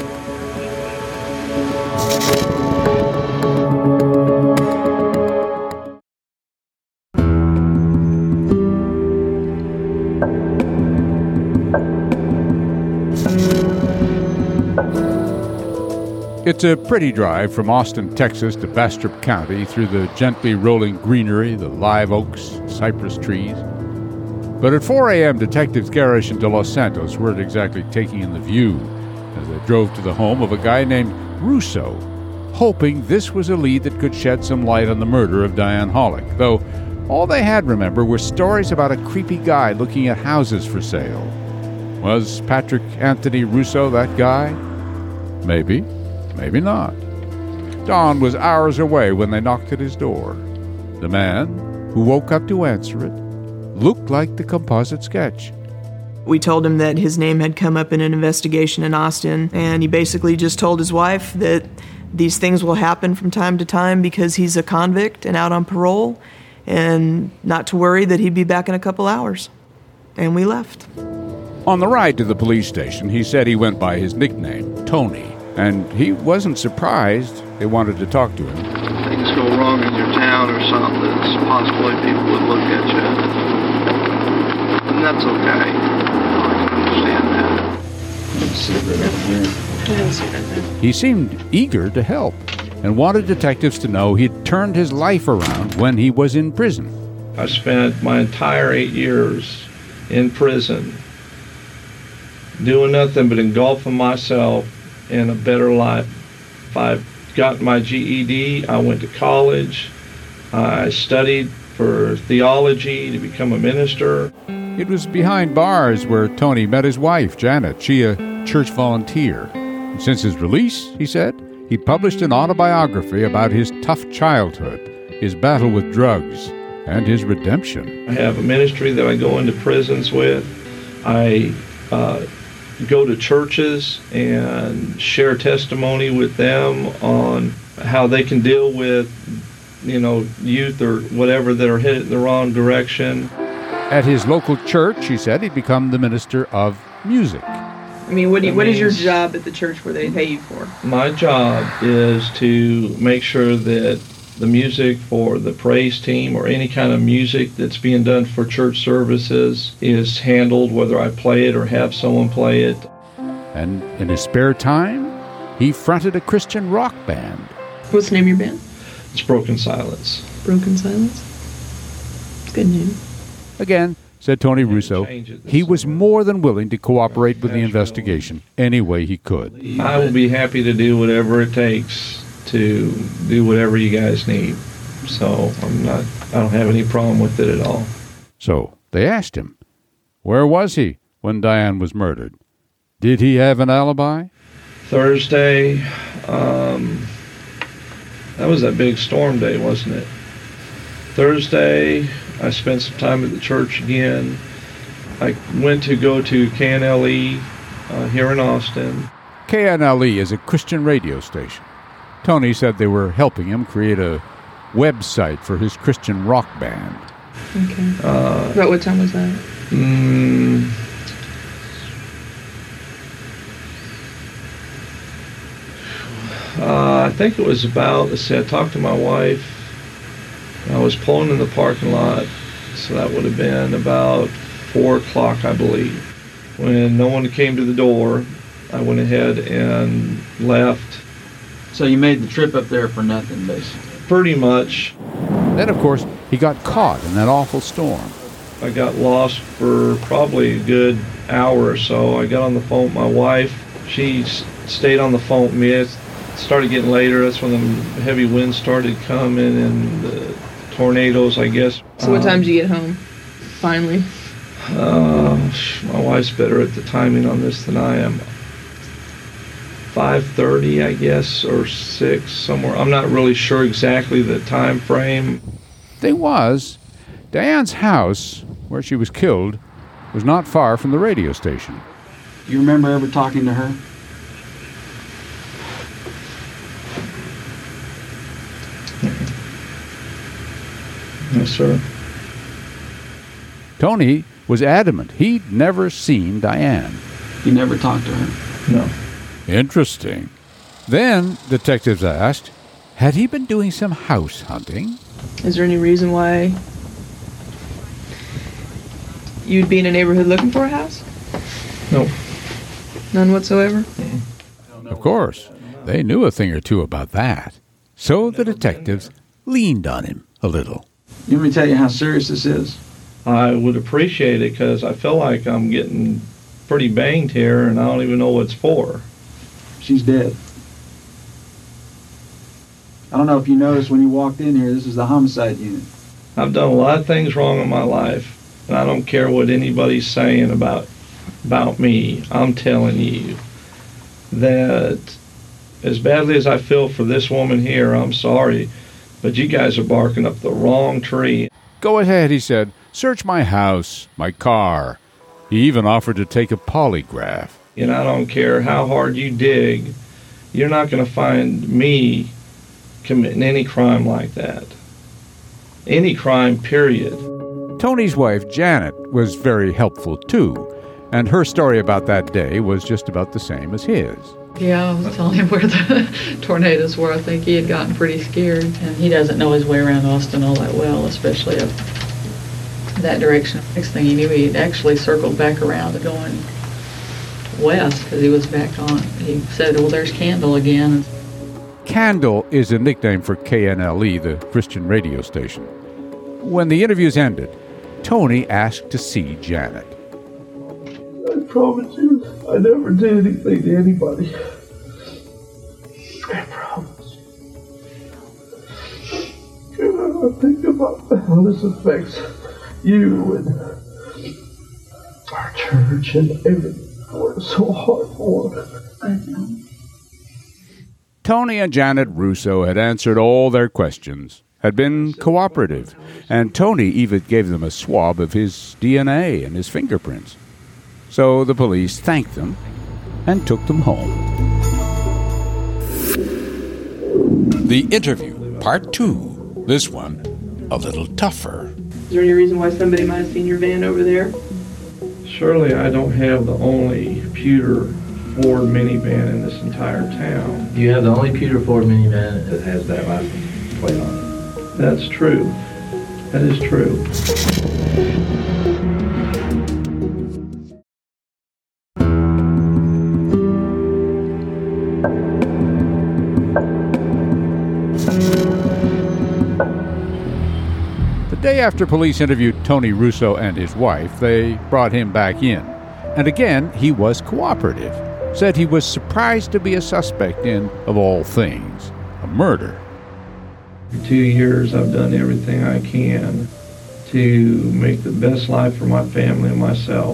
It's a pretty drive from Austin, Texas to Bastrop County through the gently rolling greenery, the live oaks, cypress trees. But at four a.m., Detectives Garish and De Los Santos weren't exactly taking in the view as they drove to the home of a guy named Russo, hoping this was a lead that could shed some light on the murder of Diane Hollick, though all they had, remember, were stories about a creepy guy looking at houses for sale. Was Patrick Anthony Russo that guy? Maybe. Maybe not. Dawn was hours away when they knocked at his door. The man, who woke up to answer it, looked like the composite sketch. We told him that his name had come up in an investigation in Austin, and he basically just told his wife that these things will happen from time to time because he's a convict and out on parole, and not to worry that he'd be back in a couple hours. And we left. On the ride to the police station, he said he went by his nickname, Tony. And he wasn't surprised they wanted to talk to him. Things go wrong in your town or something, it's possible people would look at you. And that's okay. I can understand that. He seemed eager to help and wanted detectives to know he'd turned his life around when he was in prison. I spent my entire eight years in prison doing nothing but engulfing myself in a better life. I've got my G E D, I went to college, I studied for theology to become a minister. It was behind bars where Tony met his wife, Janet, she a church volunteer. And since his release, he said, he published an autobiography about his tough childhood, his battle with drugs, and his redemption. I have a ministry that I go into prisons with. I uh, go to churches and share testimony with them on how they can deal with, you know, youth or whatever that are headed in the wrong direction. At his local church, he said, he'd become the minister of music. I mean, what, do you, what is your job at the church where they pay you for? My job is to make sure that the music for the praise team or any kind of music that's being done for church services is handled, whether I play it or have someone play it. And in his spare time, he fronted a Christian rock band. What's the name of your band? It's Broken Silence. Broken Silence? It's a good name. Again, said Tony Russo, he was more than willing to cooperate with the investigation any way he could. I will be happy to do whatever it takes to do whatever you guys need. So I'm not, I don't have any problem with it at all. So they asked him, where was he when Diane was murdered? Did he have an alibi? Thursday, um, that was that big storm day, wasn't it? Thursday, I spent some time at the church again. I went to go to K N L E uh, here in Austin. K N L E is a Christian radio station. Tony said they were helping him create a website for his Christian rock band. Okay. Uh, About what time was that? Mm, uh, I think it was about, let's see, I talked to my wife. I was pulling in the parking lot, so that would have been about four o'clock, I believe. When no one came to the door, I went ahead and left. So you made the trip up there for nothing, basically? Pretty much. Then, of course, he got caught in that awful storm. I got lost for probably a good hour or so. I got on the phone with my wife. She stayed on the phone with me. It started getting later. That's when the heavy winds started coming and the tornadoes, I guess. So what time did you get home, finally? Uh, my wife's better at the timing on this than I am. five thirty, I guess, or six, somewhere. I'm not really sure exactly the time frame. Thing was, Diane's house, where she was killed, was not far from the radio station. Do you remember ever talking to her? Yes, sir. Tony was adamant he'd never seen Diane. You never talked to her? No. Interesting. Then detectives asked, had he been doing some house hunting? Is there any reason why you'd be in a neighborhood looking for a house? No. None whatsoever? Of course, they knew a thing or two about that. So the detectives leaned on him a little. You want me to tell you how serious this is? I would appreciate it because I feel like I'm getting pretty banged here and I don't even know what it's for. She's dead. I don't know if you noticed when you walked in here, this is the homicide unit. I've done a lot of things wrong in my life, and I don't care what anybody's saying about about me. I'm telling you that as badly as I feel for this woman here, I'm sorry, but you guys are barking up the wrong tree. Go ahead, he said. Search my house, my car. He even offered to take a polygraph. And I don't care how hard you dig, you're not going to find me committing any crime like that. Any crime, period. Tony's wife, Janet, was very helpful, too, and her story about that day was just about the same as his. Yeah, I was telling him where the tornadoes were. I think he had gotten pretty scared. And he doesn't know his way around Austin all that well, especially up that direction. Next thing he knew, he had actually circled back around to going west because he was back on. He said, well, there's Candle again. Candle is a nickname for K N L E, the Christian radio station. When the interviews ended, Tony asked to see Janet. I promise you, I never did anything to anybody. I promise you. I think about how this affects you and our church and everything. I worked so hard for. I know. Tony and Janet Russo had answered all their questions, had been cooperative, and Tony even gave them a swab of his D N A and his fingerprints. So the police thanked them and took them home. The interview, part two. This one, a little tougher. Is there any reason why somebody might have seen your van over there? Surely I don't have the only pewter Ford minivan in this entire town. You have the only pewter Ford minivan that has that license plate on it. That's true. That is true. The day after police interviewed Tony Russo and his wife, they brought him back in. And again, he was cooperative. Said he was surprised to be a suspect in, of all things, a murder. For two years, I've done everything I can to make the best life for my family and myself.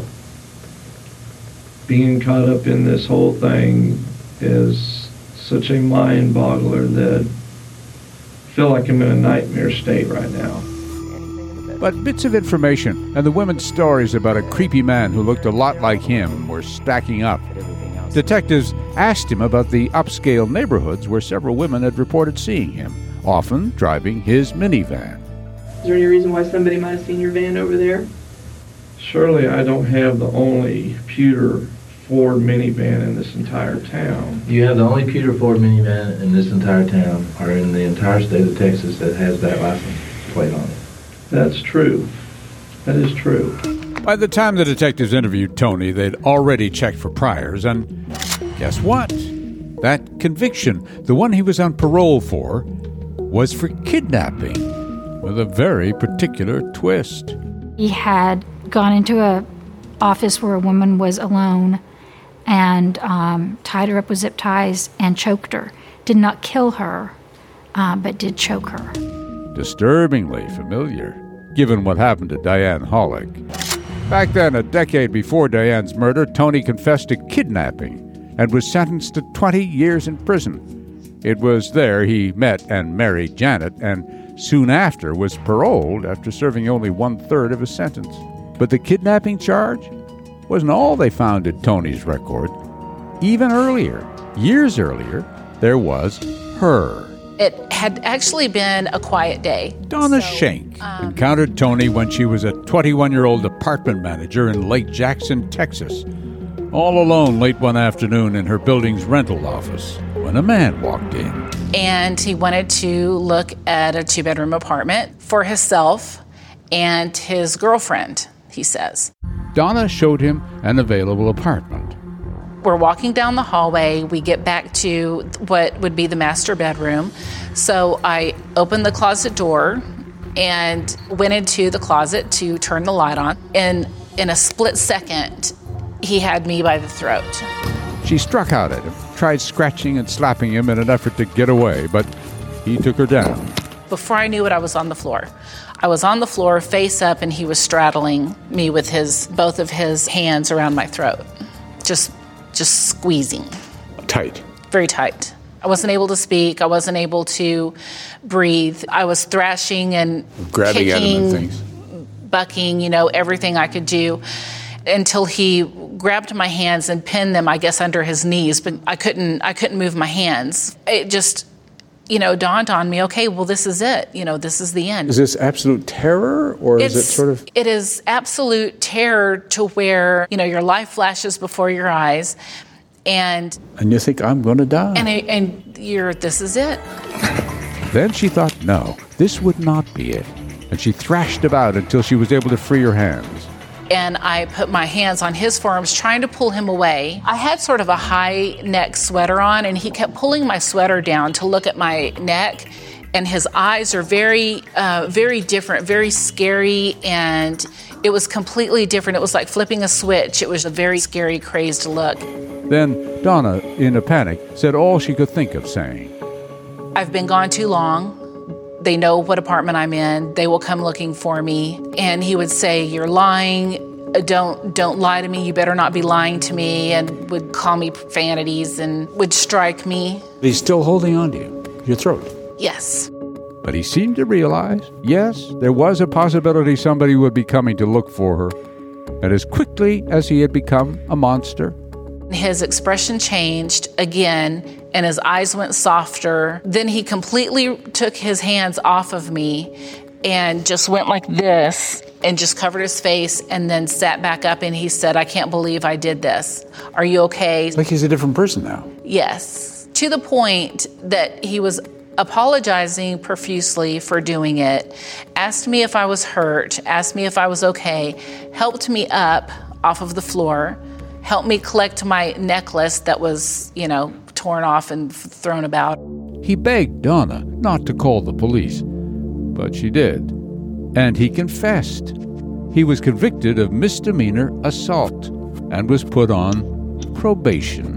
Being caught up in this whole thing is such a mind boggler that I feel like I'm in a nightmare state right now. But bits of information and the women's stories about a creepy man who looked a lot like him were stacking up. Detectives asked him about the upscale neighborhoods where several women had reported seeing him, often driving his minivan. Is there any reason why somebody might have seen your van over there? Surely I don't have the only pewter Ford minivan in this entire town. You have the only pewter Ford minivan in this entire town, or in the entire state of Texas, that has that license plate on it. That's true. That is true. By the time the detectives interviewed Tony, they'd already checked for priors, and guess what? That conviction, the one he was on parole for, was for kidnapping, with a very particular twist. He had gone into a office where a woman was alone and um, tied her up with zip ties and choked her. Did not kill her, uh, but did choke her. Disturbingly familiar, given what happened to Diane Hollick. Back then, a decade before Diane's murder, Tony confessed to kidnapping and was sentenced to twenty years in prison. It was there he met and married Janet, and soon after was paroled after serving only one-third of his sentence. But the kidnapping charge wasn't all they found in Tony's record. Even earlier, years earlier, there was her. It had actually been a quiet day. Donna Schenk um, encountered Toni when she was a twenty-one-year-old apartment manager in Lake Jackson, Texas, all alone late one afternoon in her building's rental office when a man walked in. And he wanted to look at a two-bedroom apartment for himself and his girlfriend, he says. Donna showed him an available apartment. We're walking down the hallway. We get back to what would be the master bedroom. So I opened the closet door and went into the closet to turn the light on. And in a split second, he had me by the throat. She struck out at him, tried scratching and slapping him in an effort to get away, but he took her down. Before I knew it, I was on the floor. I was on the floor, face up, and he was straddling me with his both of his hands around my throat. Just just squeezing. Tight. Very tight. I wasn't able to speak. I wasn't able to breathe. I was thrashing and grabbing kicking, at him and things. Bucking, you know, everything I could do until he grabbed my hands and pinned them, I guess, under his knees. But I couldn't, I couldn't move my hands. It just, you know, dawned on me, okay, well, this is it. You know, this is the end. Is this absolute terror, or it's, is it sort of... It is absolute terror to where, you know, your life flashes before your eyes, and... And you think, I'm going to die. And, and you're, this is it. Then she thought, no, this would not be it. And she thrashed about until she was able to free her hands. And I put my hands on his forearms, trying to pull him away. I had sort of a high neck sweater on, and he kept pulling my sweater down to look at my neck. And his eyes are very, uh, very different, very scary, and it was completely different. It was like flipping a switch. It was a very scary, crazed look. Then Donna, in a panic, said all she could think of saying. I've been gone too long. They know what apartment I'm in. They will come looking for me. And he would say, you're lying. Don't don't lie to me. You better not be lying to me. And would call me profanities and would strike me. He's still holding on to you, your throat. Yes. But he seemed to realize, yes, there was a possibility somebody would be coming to look for her. And as quickly as he had become a monster, his expression changed again, and his eyes went softer. Then he completely took his hands off of me and just went like this and just covered his face and then sat back up, and he said, I can't believe I did this. Are you okay? Like he's a different person now. Yes. To the point that he was apologizing profusely for doing it, asked me if I was hurt, asked me if I was okay, helped me up off of the floor, helped me collect my necklace that was, you know, torn off and thrown about. He begged Donna not to call the police, but she did. And he confessed. He was convicted of misdemeanor assault and was put on probation.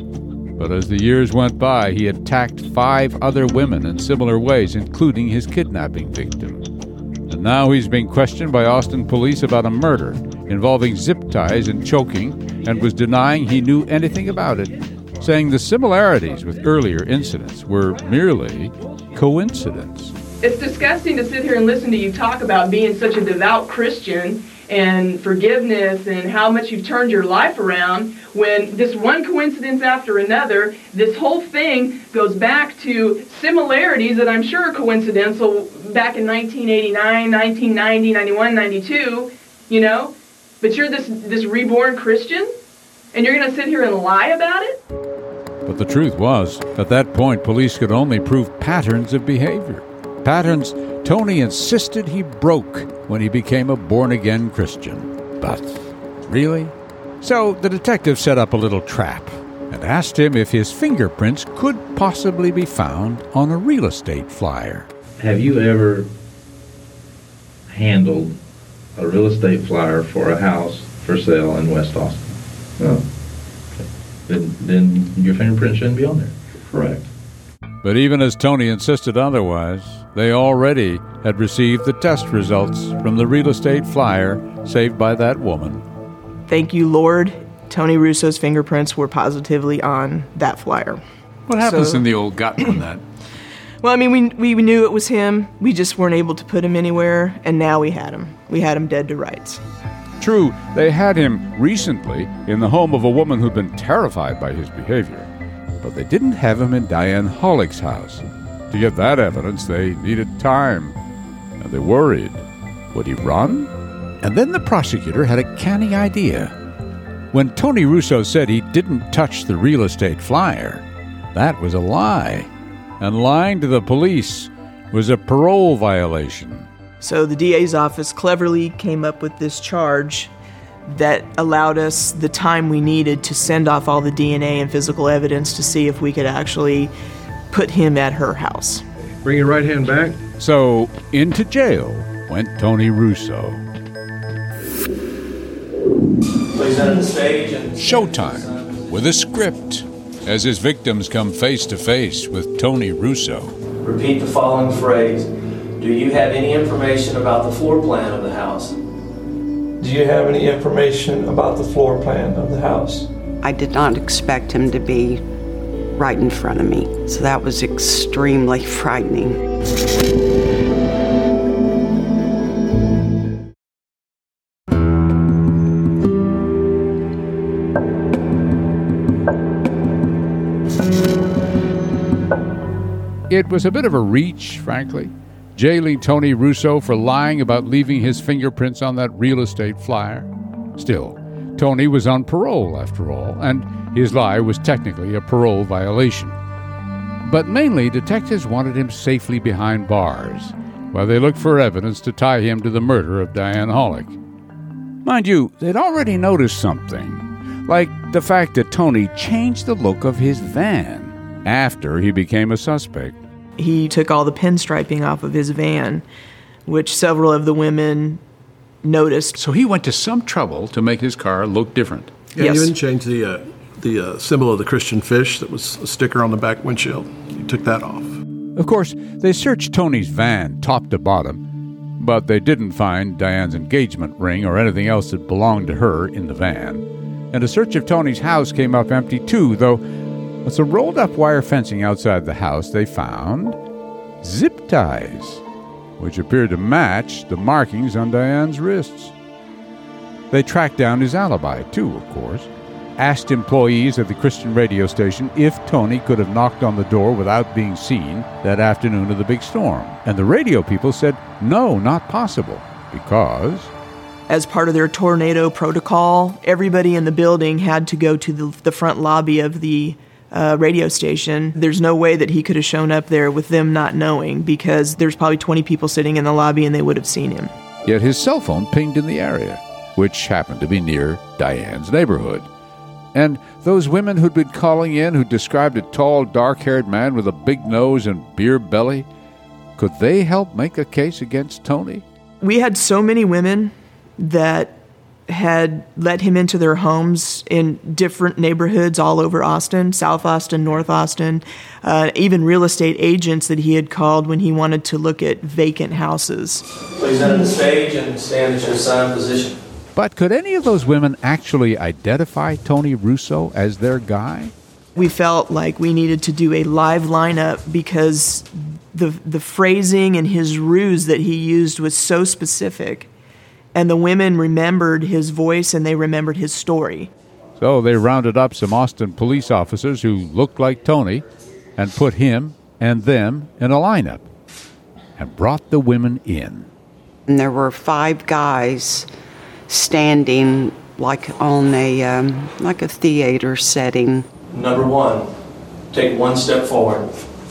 But as the years went by, he attacked five other women in similar ways, including his kidnapping victim. And now he's being questioned by Austin police about a murder involving zip ties and choking, and was denying he knew anything about it, saying the similarities with earlier incidents were merely coincidence. It's disgusting to sit here and listen to you talk about being such a devout Christian and forgiveness and how much you've turned your life around when this one coincidence after another, this whole thing goes back to similarities that I'm sure are coincidental back in nineteen eighty-nine, nineteen ninety, ninety-one, ninety-two, you know? But you're this, this reborn Christian, and you're going to sit here and lie about it? But the truth was, at that point, police could only prove patterns of behavior. Patterns Toni insisted he broke when he became a born-again Christian. But really? So the detective set up a little trap and asked him if his fingerprints could possibly be found on a real estate flyer. Have you ever handled a real estate flyer for a house for sale in West Austin? No. Okay. Then, then your fingerprint shouldn't be on there. Correct. But even as Toni insisted otherwise, they already had received the test results from the real estate flyer saved by that woman. Thank you, Lord. Toni Russo's fingerprints were positively on that flyer. What happens So- in the old gut on that? Well, I mean, we we knew it was him. We just weren't able to put him anywhere, and now we had him. We had him dead to rights. True, they had him recently in the home of a woman who'd been terrified by his behavior. But they didn't have him in Diane Hollick's house. To get that evidence, they needed time. and they worried. Would he run? And then the prosecutor had a canny idea. When Tony Russo said he didn't touch the real estate flyer, that was a lie. And lying to the police was a parole violation. So the D A's office cleverly came up with this charge that allowed us the time we needed to send off all the D N A and physical evidence to see if we could actually put him at her house. Bring your right hand back. So into jail went Tony Russo. Please enter the stage and... Showtime with a script as his victims come face to face with Tony Russo. Repeat the following phrase. Do you have any information about the floor plan of the house? Do you have any information about the floor plan of the house? I did not expect him to be right in front of me, so that was extremely frightening. It was a bit of a reach, frankly, jailing Tony Russo for lying about leaving his fingerprints on that real estate flyer. Still, Tony was on parole, after all, and his lie was technically a parole violation. But mainly, detectives wanted him safely behind bars, while they looked for evidence to tie him to the murder of Diane Hollick. Mind you, they'd already noticed something, like the fact that Tony changed the look of his van after he became a suspect. He took all the pinstriping off of his van, which several of the women noticed. So he went to some trouble to make his car look different. Yeah, Yes. you even changed the uh, the uh, symbol of the Christian fish that was a sticker on the back windshield. You took that off. Of course, they searched Tony's van top to bottom, but they didn't find Diane's engagement ring or anything else that belonged to her in the van. And a search of Tony's house came up empty too, though with some rolled-up wire fencing outside the house, they found zip ties, which appeared to match the markings on Diane's wrists. They tracked down his alibi, too, of course, asked employees at the Christian radio station if Tony could have knocked on the door without being seen that afternoon of the big storm. And the radio people said, no, not possible, because... As part of their tornado protocol, everybody in the building had to go to the, the front lobby of the Uh, radio station. There's no way that he could have shown up there with them not knowing, because there's probably twenty people sitting in the lobby and they would have seen him. Yet his cell phone pinged in the area, which happened to be near Diane's neighborhood. And those women who'd been calling in who described a tall, dark-haired man with a big nose and beer belly, could they help make a case against Tony? We had so many women that had let him into their homes in different neighborhoods all over Austin, South Austin, North Austin, uh, even real estate agents that he had called when he wanted to look at vacant houses. Please enter the stage and stand at your assigned position. But could any of those women actually identify Tony Russo as their guy? We felt like we needed to do a live lineup because the the phrasing and his ruse that he used was so specific. And the women remembered his voice and they remembered his story. So they rounded up some Austin police officers who looked like Tony and put him and them in a lineup and brought the women in. And there were five guys standing like on a um, like a theater setting. Number one, take one step forward.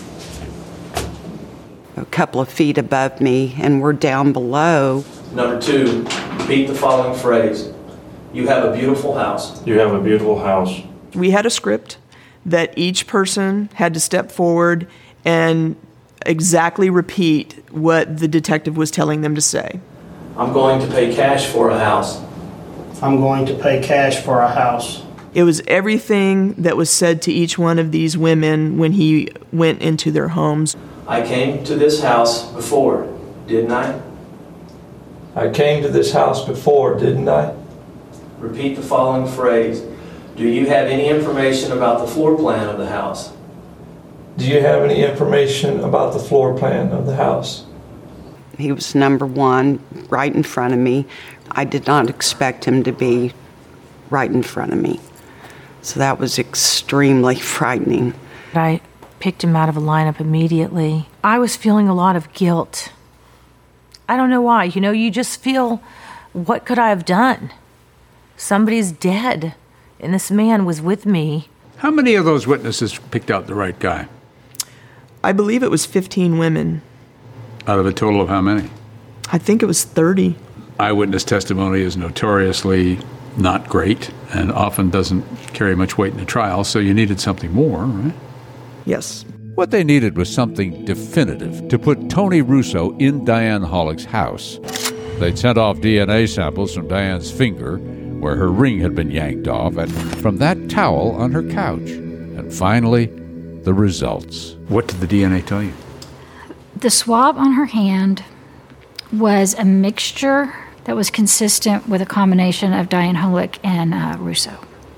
A couple of feet above me, and we're down below. Number two, repeat the following phrase. You have a beautiful house. You have a beautiful house. We had a script that each person had to step forward and exactly repeat what the detective was telling them to say. I'm going to pay cash for a house. I'm going to pay cash for a house. It was everything that was said to each one of these women when he went into their homes. I came to this house before, didn't I? I came to this house before, didn't I? Repeat the following phrase. Do you have any information about the floor plan of the house? Do you have any information about the floor plan of the house? He was number one, right in front of me. I did not expect him to be right in front of me. So that was extremely frightening. I picked him out of a lineup immediately. I was feeling a lot of guilt I don't know why. You know, you just feel, what could I have done? Somebody's dead, and this man was with me. How many of those witnesses picked out the right guy? I believe it was fifteen women. Out of a total of how many? I think it was thirty. Eyewitness testimony is notoriously not great and often doesn't carry much weight in a trial, so you needed something more, right? Yes. What they needed was something definitive to put Tony Russo in Diane Hollick's house. They'd sent off D N A samples from Diane's finger, where her ring had been yanked off, and from that towel on her couch. And finally, the results. What did the D N A tell you? The swab on her hand was a mixture that was consistent with a combination of Diane Hollick and uh, Russo.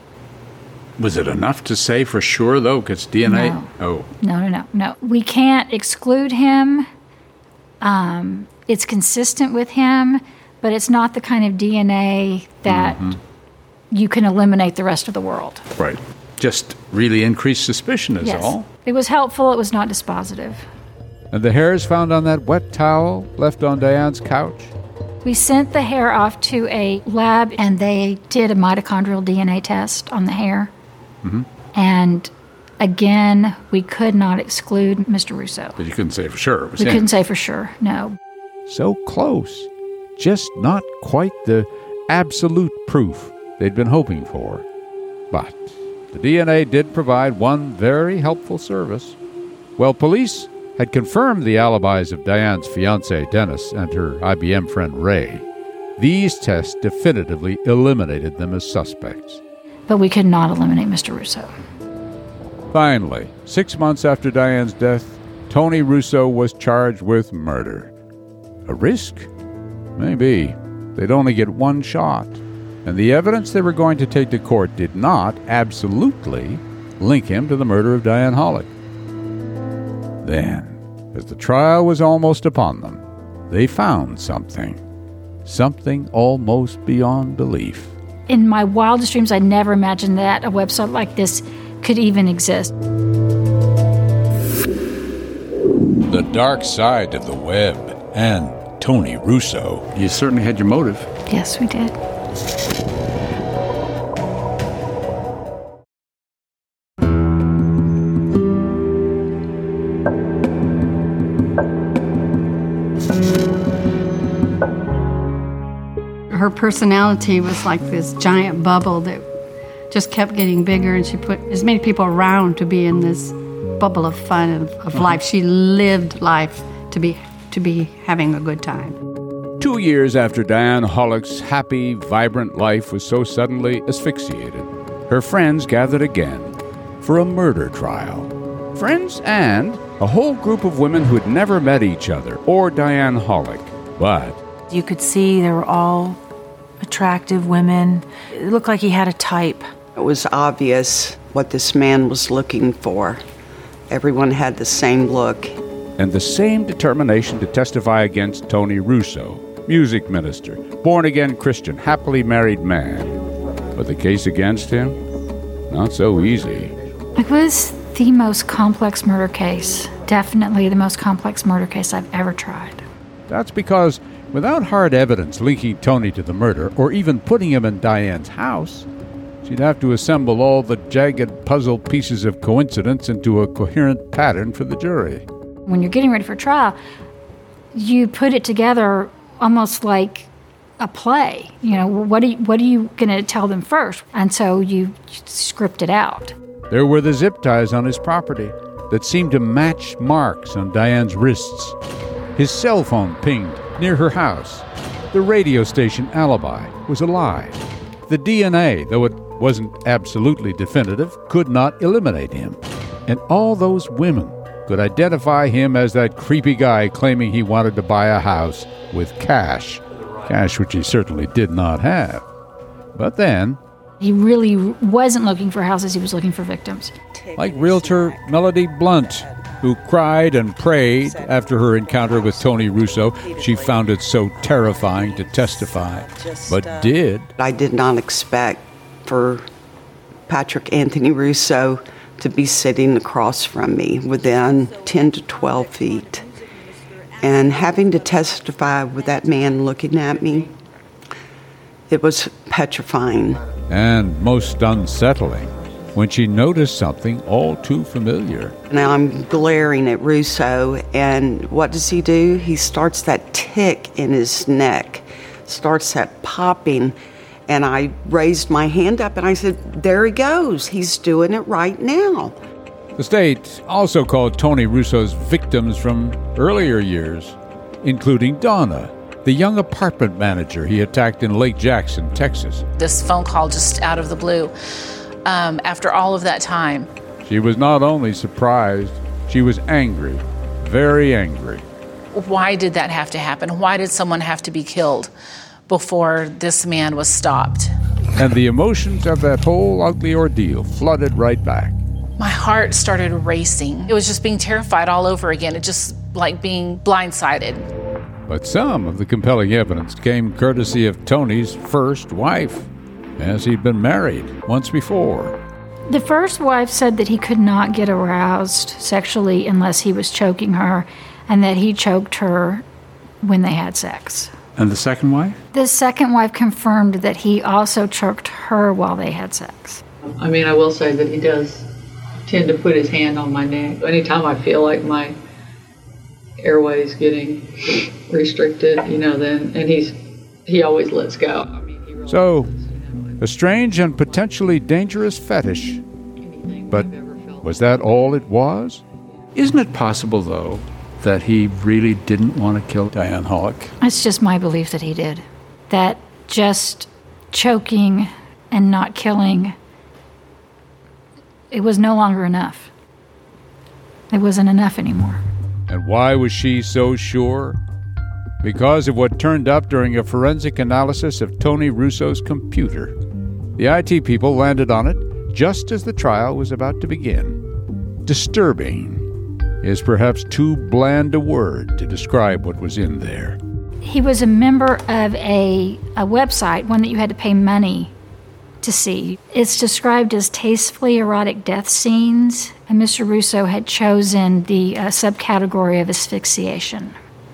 Was it enough to say for sure, though, because D N A? No. Oh. No, no, no, no. We can't exclude him. Um, it's consistent with him, but it's not the kind of D N A that mm-hmm. you can eliminate the rest of the world. Right. Just really increased suspicion is yes. all. It was helpful. It was not dispositive. And the hairs found on that wet towel left on Diane's couch? We sent the hair off to a lab, and they did a mitochondrial D N A test on the hair. Mm-hmm. And again, we could not exclude Mister Russo. But you couldn't say for sure it was We him. couldn't say for sure, no. So close. Just not quite the absolute proof they'd been hoping for. But the D N A did provide one very helpful service. Well, police had confirmed the alibis of Diane's fiancé, Dennis, and her I B M friend, Ray. These tests definitively eliminated them as suspects. But we could not eliminate Mister Russo. Finally, six months after Diane's death, Tony Russo was charged with murder. A risk? Maybe. They'd only get one shot. And the evidence they were going to take to court did not absolutely link him to the murder of Diane Hollick. Then, as the trial was almost upon them, they found something. Something almost beyond belief. In my wildest dreams, I never imagined that a website like this could even exist. The dark side of the web and Tony Russo. You certainly had your motive. Yes, we did. Her personality was like this giant bubble that just kept getting bigger, and she put as many people around to be in this bubble of fun and of life. She lived life to be to be having a good time. Two years after Diane Hollick's happy, vibrant life was so suddenly asphyxiated, her friends gathered again for a murder trial. Friends and a whole group of women who had never met each other or Diane Hollick, but you could see they were all attractive women. It looked like he had a type. It was obvious what this man was looking for. Everyone had the same look. And the same determination to testify against Tony Russo, music minister, born-again Christian, happily married man. But the case against him? Not so easy. It was the most complex murder case. Definitely the most complex murder case I've ever tried. That's because without hard evidence linking Tony to the murder, or even putting him in Diane's house, she'd have to assemble all the jagged puzzle pieces of coincidence into a coherent pattern for the jury. When you're getting ready for trial, you put it together almost like a play. You know, what are you, what are you going to tell them first? And so you script it out. There were the zip ties on his property that seemed to match marks on Diane's wrists. His cell phone pinged near her house. The radio station alibi was alive. The D N A, though it wasn't absolutely definitive, could not eliminate him. And all those women could identify him as that creepy guy claiming he wanted to buy a house with cash. Cash which he certainly did not have. But then, he really wasn't looking for houses, he was looking for victims. Like realtor Melody Blunt, who cried and prayed after her encounter with Tony Russo. She found it so terrifying to testify, but did. I did not expect for Patrick Anthony Russo to be sitting across from me within ten to twelve feet. And having to testify with that man looking at me, it was petrifying. And most unsettling when she noticed something all too familiar. Now I'm glaring at Russo, and what does he do? He starts that tick in his neck, starts that popping, and I raised my hand up and I said, there he goes. He's doing it right now. The state also called Tony Russo's victims from earlier years, including Donna, the young apartment manager he attacked in Lake Jackson, Texas. This phone call just out of the blue. Um, after all of that time. She was not only surprised, she was angry, very angry. Why did that have to happen? Why did someone have to be killed before this man was stopped? And the emotions of that whole ugly ordeal flooded right back. My heart started racing. It was just being terrified all over again. It just like being blindsided. But some of the compelling evidence came courtesy of Tony's first wife, as he'd been married once before. The first wife said that he could not get aroused sexually unless he was choking her, and that he choked her when they had sex. And the second wife? The second wife confirmed that he also choked her while they had sex. I mean, I will say that he does tend to put his hand on my neck. Anytime I feel like my airway's getting restricted, you know, then, and he's, he always lets go. So, a strange and potentially dangerous fetish. But was that all it was? Isn't it possible, though, that he really didn't want to kill Diane Hollick? It's just my belief that he did. That just choking and not killing, it was no longer enough. It wasn't enough anymore. And why was she so sure? Because of what turned up during a forensic analysis of Tony Russo's computer. The I T people landed on it just as the trial was about to begin. Disturbing is perhaps too bland a word to describe what was in there. He was a member of a, a website, one that you had to pay money to see. It's described as tastefully erotic death scenes, and Mister Russo had chosen the uh, subcategory of asphyxiation.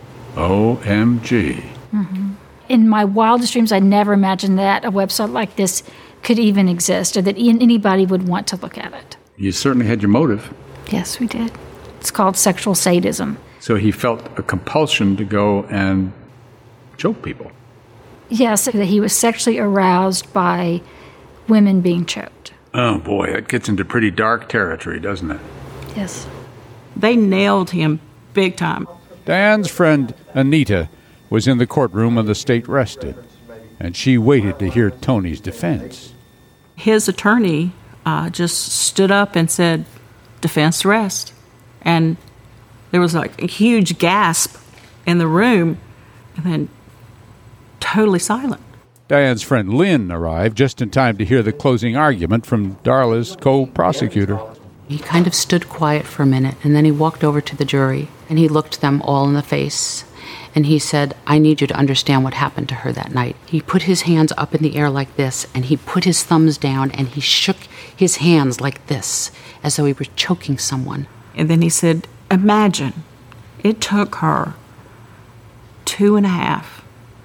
O M G. Mm-hmm. In my wildest dreams, I never imagined that a website like this could even exist, or that anybody would want to look at it. You certainly had your motive. Yes, we did. It's called sexual sadism. So he felt a compulsion to go and choke people. Yes, that he was sexually aroused by women being choked. Oh boy, that gets into pretty dark territory, doesn't it? Yes. They nailed him big time. Diane's friend, Anita, was in the courtroom when the state rested, and she waited to hear Tony's defense. His attorney uh, just stood up and said, defense rest. And there was like a huge gasp in the room, and then totally silent. Diane's friend Lynn arrived just in time to hear the closing argument from Darla's co-prosecutor. He kind of stood quiet for a minute, and then he walked over to the jury, and he looked them all in the face, and he said, I need you to understand what happened to her that night. He put his hands up in the air like this, and he put his thumbs down, and he shook his hands like this, as though he were choking someone. And then he said, imagine, it took her two and a half,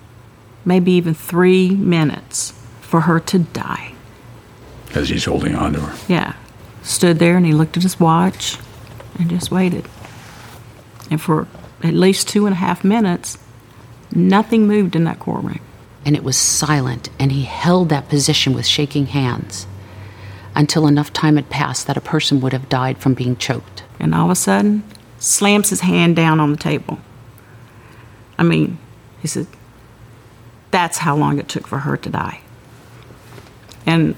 maybe even three minutes for her to die. As he's holding on to her. Yeah. Stood there and he looked at his watch and just waited. And for at least two and a half minutes, nothing moved in that courtroom. And it was silent, and he held that position with shaking hands until enough time had passed that a person would have died from being choked. And all of a sudden, slams his hand down on the table. I mean, he said, that's how long it took for her to die. And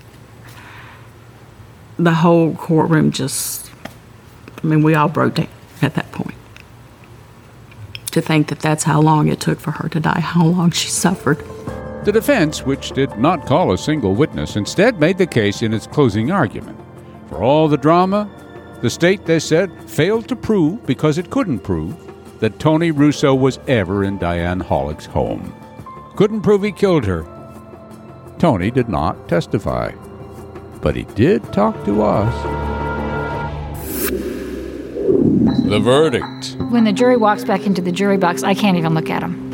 the whole courtroom just, I mean, we all broke down at that point. To think that that's how long it took for her to die, how long she suffered. The defense, which did not call a single witness, instead made the case in its closing argument. For all the drama, the state, they said, failed to prove, because it couldn't prove, that Tony Russo was ever in Diane Hollick's home. Couldn't prove he killed her. Tony did not testify, but he did talk to us. The verdict. When the jury walks back into the jury box, I can't even look at them.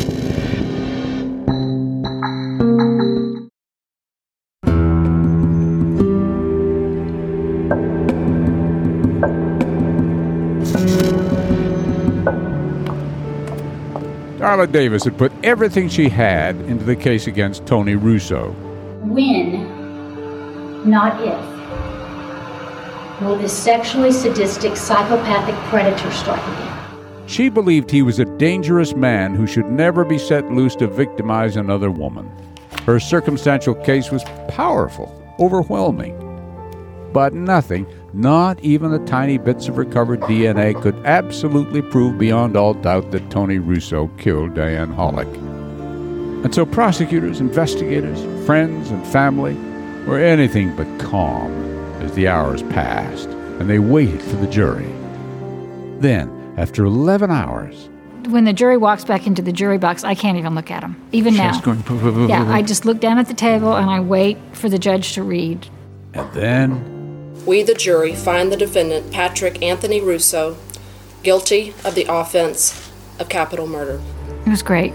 Darla Davis had put everything she had into the case against Tony Russo. When, not if, will this sexually sadistic psychopathic predator strike again? She believed he was a dangerous man who should never be set loose to victimize another woman. Her circumstantial case was powerful, overwhelming. But nothing, not even the tiny bits of recovered D N A, could absolutely prove beyond all doubt that Tony Russo killed Diane Hollick. And so prosecutors, investigators, friends, and family were anything but calm as the hours passed, and they waited for the jury. Then, after eleven hours... When the jury walks back into the jury box, I can't even look at them, even now. Going, yeah, I just look down at the table and I wait for the judge to read. And then... We, the jury, find the defendant, Patrick Anthony Russo, guilty of the offense of capital murder. It was great.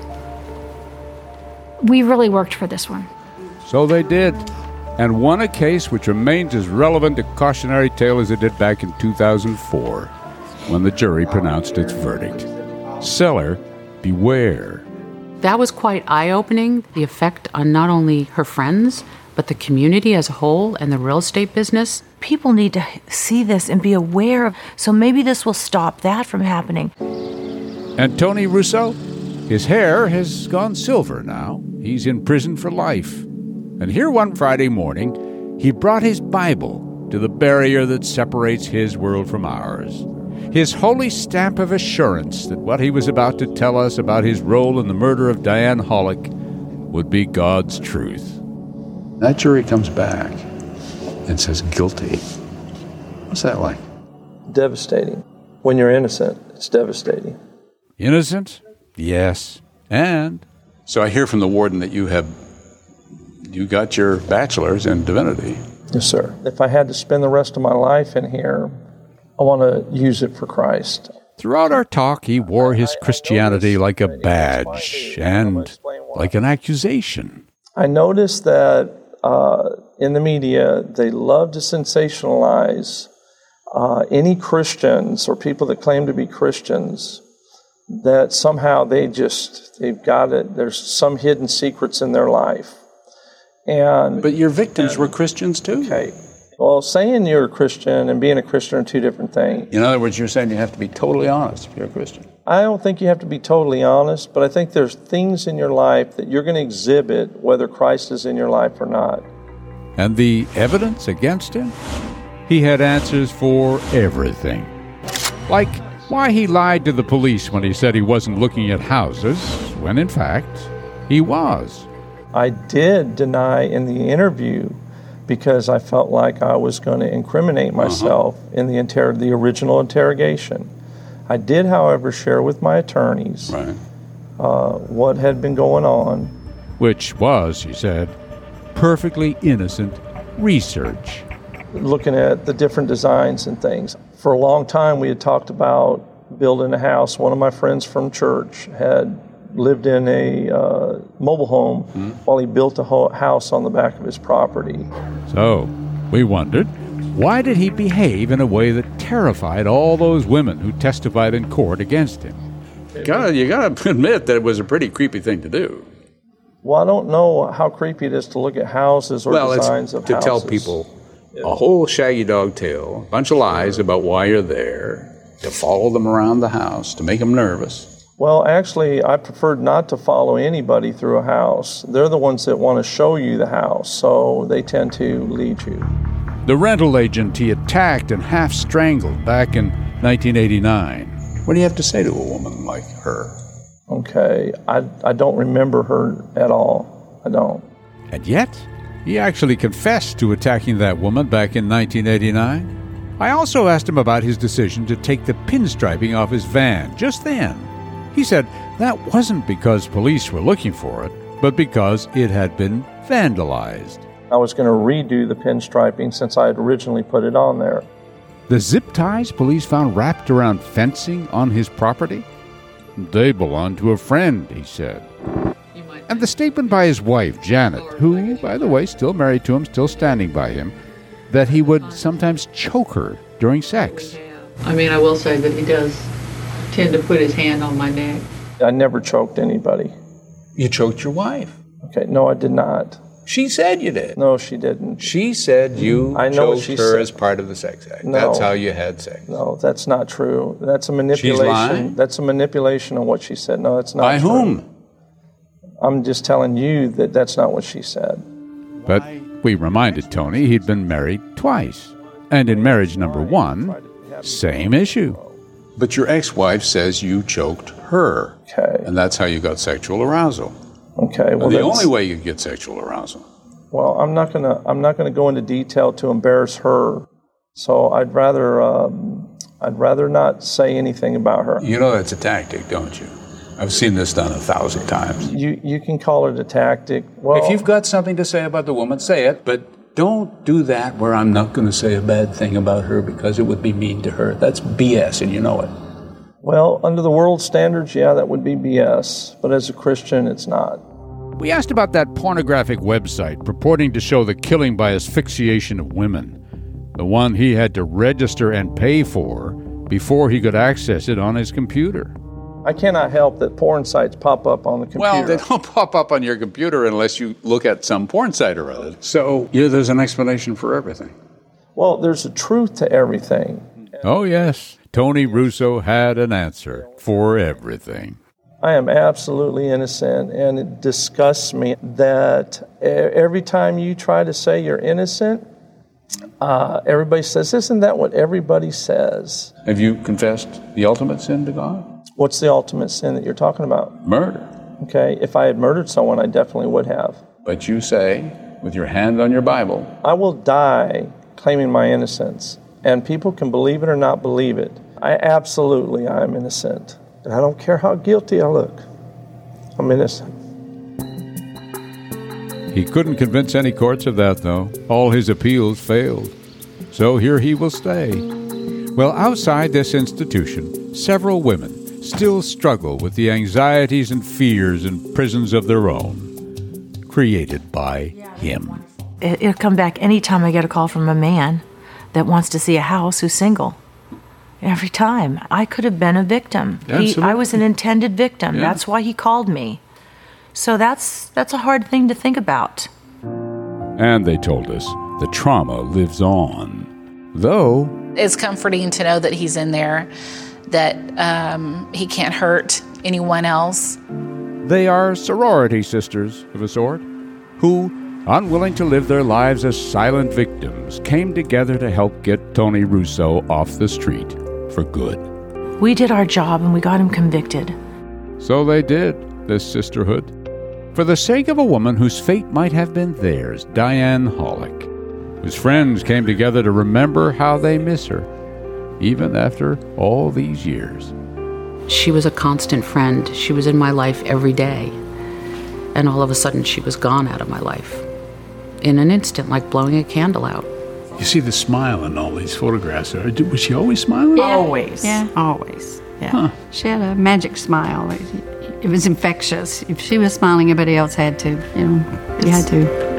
We really worked for this one. So they did, and won a case which remains as relevant a cautionary tale as it did back in two thousand four, when the jury pronounced its verdict. Seller, beware. That was quite eye-opening, the effect on not only her friends, but the community as a whole and the real estate business. People need to see this and be aware of, so maybe this will stop that from happening. And Tony Russo? His hair has gone silver now. He's in prison for life. And here one Friday morning, he brought his Bible to the barrier that separates his world from ours. His holy stamp of assurance that what he was about to tell us about his role in the murder of Diane Hollick would be God's truth. That jury comes back and says guilty. What's that like? Devastating. When you're innocent, it's devastating. Innocent? Yes. And? So I hear from the warden that you have, you got your bachelor's in divinity. Yes, sir. If I had to spend the rest of my life in here, I want to use it for Christ. Throughout our talk, he wore his Christianity like a badge and like an accusation. I noticed that uh, in the media, they love to sensationalize uh, any Christians or people that claim to be Christians, that somehow they just, they've got it, there's some hidden secrets in their life. And But your victims were Christians too. Okay. Well, saying you're a Christian and being a Christian are two different things. In other words, you're saying you have to be totally honest if you're a Christian. I don't think you have to be totally honest, but I think there's things in your life that you're going to exhibit whether Christ is in your life or not. And the evidence against him? He had answers for everything. Like why he lied to the police when he said he wasn't looking at houses, when in fact, he was. I did deny in the interview because I felt like I was going to incriminate myself uh-huh. in the inter- the original interrogation. I did, however, share with my attorneys right. uh, what had been going on. Which was, he said, perfectly innocent research. Looking at the different designs and things. For a long time, we had talked about building a house. One of my friends from church had lived in a uh, mobile home mm-hmm. while he built a ho- house on the back of his property. So, we wondered, why did he behave in a way that terrified all those women who testified in court against him? God, you got to admit that it was a pretty creepy thing to do. Well, I don't know how creepy it is to look at houses or well, designs it's of to houses. Tell people a whole shaggy dog tale, a bunch of lies about why you're there, to follow them around the house, to make them nervous. Well, actually, I preferred not to follow anybody through a house. They're the ones that want to show you the house, so they tend to lead you. The rental agent he attacked and half-strangled back in nineteen eighty-nine. What do you have to say to a woman like her? Okay, I, I don't remember her at all. I don't. And yet, he actually confessed to attacking that woman back in nineteen eighty-nine. I also asked him about his decision to take the pinstriping off his van just then. He said that wasn't because police were looking for it, but because it had been vandalized. I was going to redo the pinstriping since I had originally put it on there. The zip ties police found wrapped around fencing on his property? They belonged to a friend, he said. And the statement by his wife, Janet, who, by the way, still married to him, still standing by him, that he would sometimes choke her during sex. I mean, I will say that he does tend to put his hand on my neck. I never choked anybody. You choked your wife. Okay, no, I did not. She said you did. No, she didn't. She said you I know choked she her said. as part of the sex act. No. That's how you had sex. No, that's not true. That's a manipulation. She's lying? That's a manipulation of what she said. No, that's not By true. whom? I'm just telling you that that's not what she said. But we reminded Tony he'd been married twice. And in marriage number one, same issue. But your ex-wife says you choked her. Okay. And that's how you got sexual arousal. Okay. Well, the that's- only way you get sexual arousal. Well, I'm not gonna. I'm not gonna go into detail to embarrass her. So I'd rather. Um, I'd rather not say anything about her. You know that's a tactic, don't you? I've seen this done a thousand times. You you can call it a tactic. Well, If you've got something to say about the woman, say it. But don't do that where I'm not going to say a bad thing about her because it would be mean to her. That's B S, and you know it. Well, under the world standards, yeah, that would be B S. But as a Christian, it's not. We asked about that pornographic website purporting to show the killing by asphyxiation of women, the one he had to register and pay for before he could access it on his computer. I cannot help that porn sites pop up on the computer. Well, they don't pop up on your computer unless you look at some porn site or other. So yeah, there's an explanation for everything. Well, there's a truth to everything. Oh, yes. Tony Russo had an answer for everything. I am absolutely innocent, and it disgusts me that every time you try to say you're innocent, uh, everybody says, isn't that what everybody says? Have you confessed the ultimate sin to God? What's the ultimate sin that you're talking about? Murder. Okay, if I had murdered someone, I definitely would have. But you say, with your hand on your Bible, I will die claiming my innocence, and people can believe it or not believe it. I absolutely, I am innocent. And I don't care how guilty I look. I'm innocent. He couldn't convince any courts of that, though. All his appeals failed. So here he will stay. Well, outside this institution, several women still struggle with the anxieties and fears in prisons of their own, created by him. It'll come back anytime I get a call from a man that wants to see a house who's single. Every time. I could have been a victim. He, I was an intended victim. Yeah. That's why he called me. So that's that's a hard thing to think about. And they told us the trauma lives on. Though it's comforting to know that he's in there, that um, he can't hurt anyone else. They are sorority sisters of a sort, who, unwilling to live their lives as silent victims, came together to help get Tony Russo off the street for good. We did our job and we got him convicted. So they did, this sisterhood. For the sake of a woman whose fate might have been theirs, Diane Hollick, whose friends came together to remember how they miss her, even after all these years. She was a constant friend. She was in my life every day. And all of a sudden, she was gone out of my life. In an instant, like blowing a candle out. you see the smile in all these photographs. Was she always smiling? Yeah. Always. Yeah. Always. Yeah. Huh. She had a magic smile. It, it was infectious. If she was smiling, everybody else had to. You know, you had to.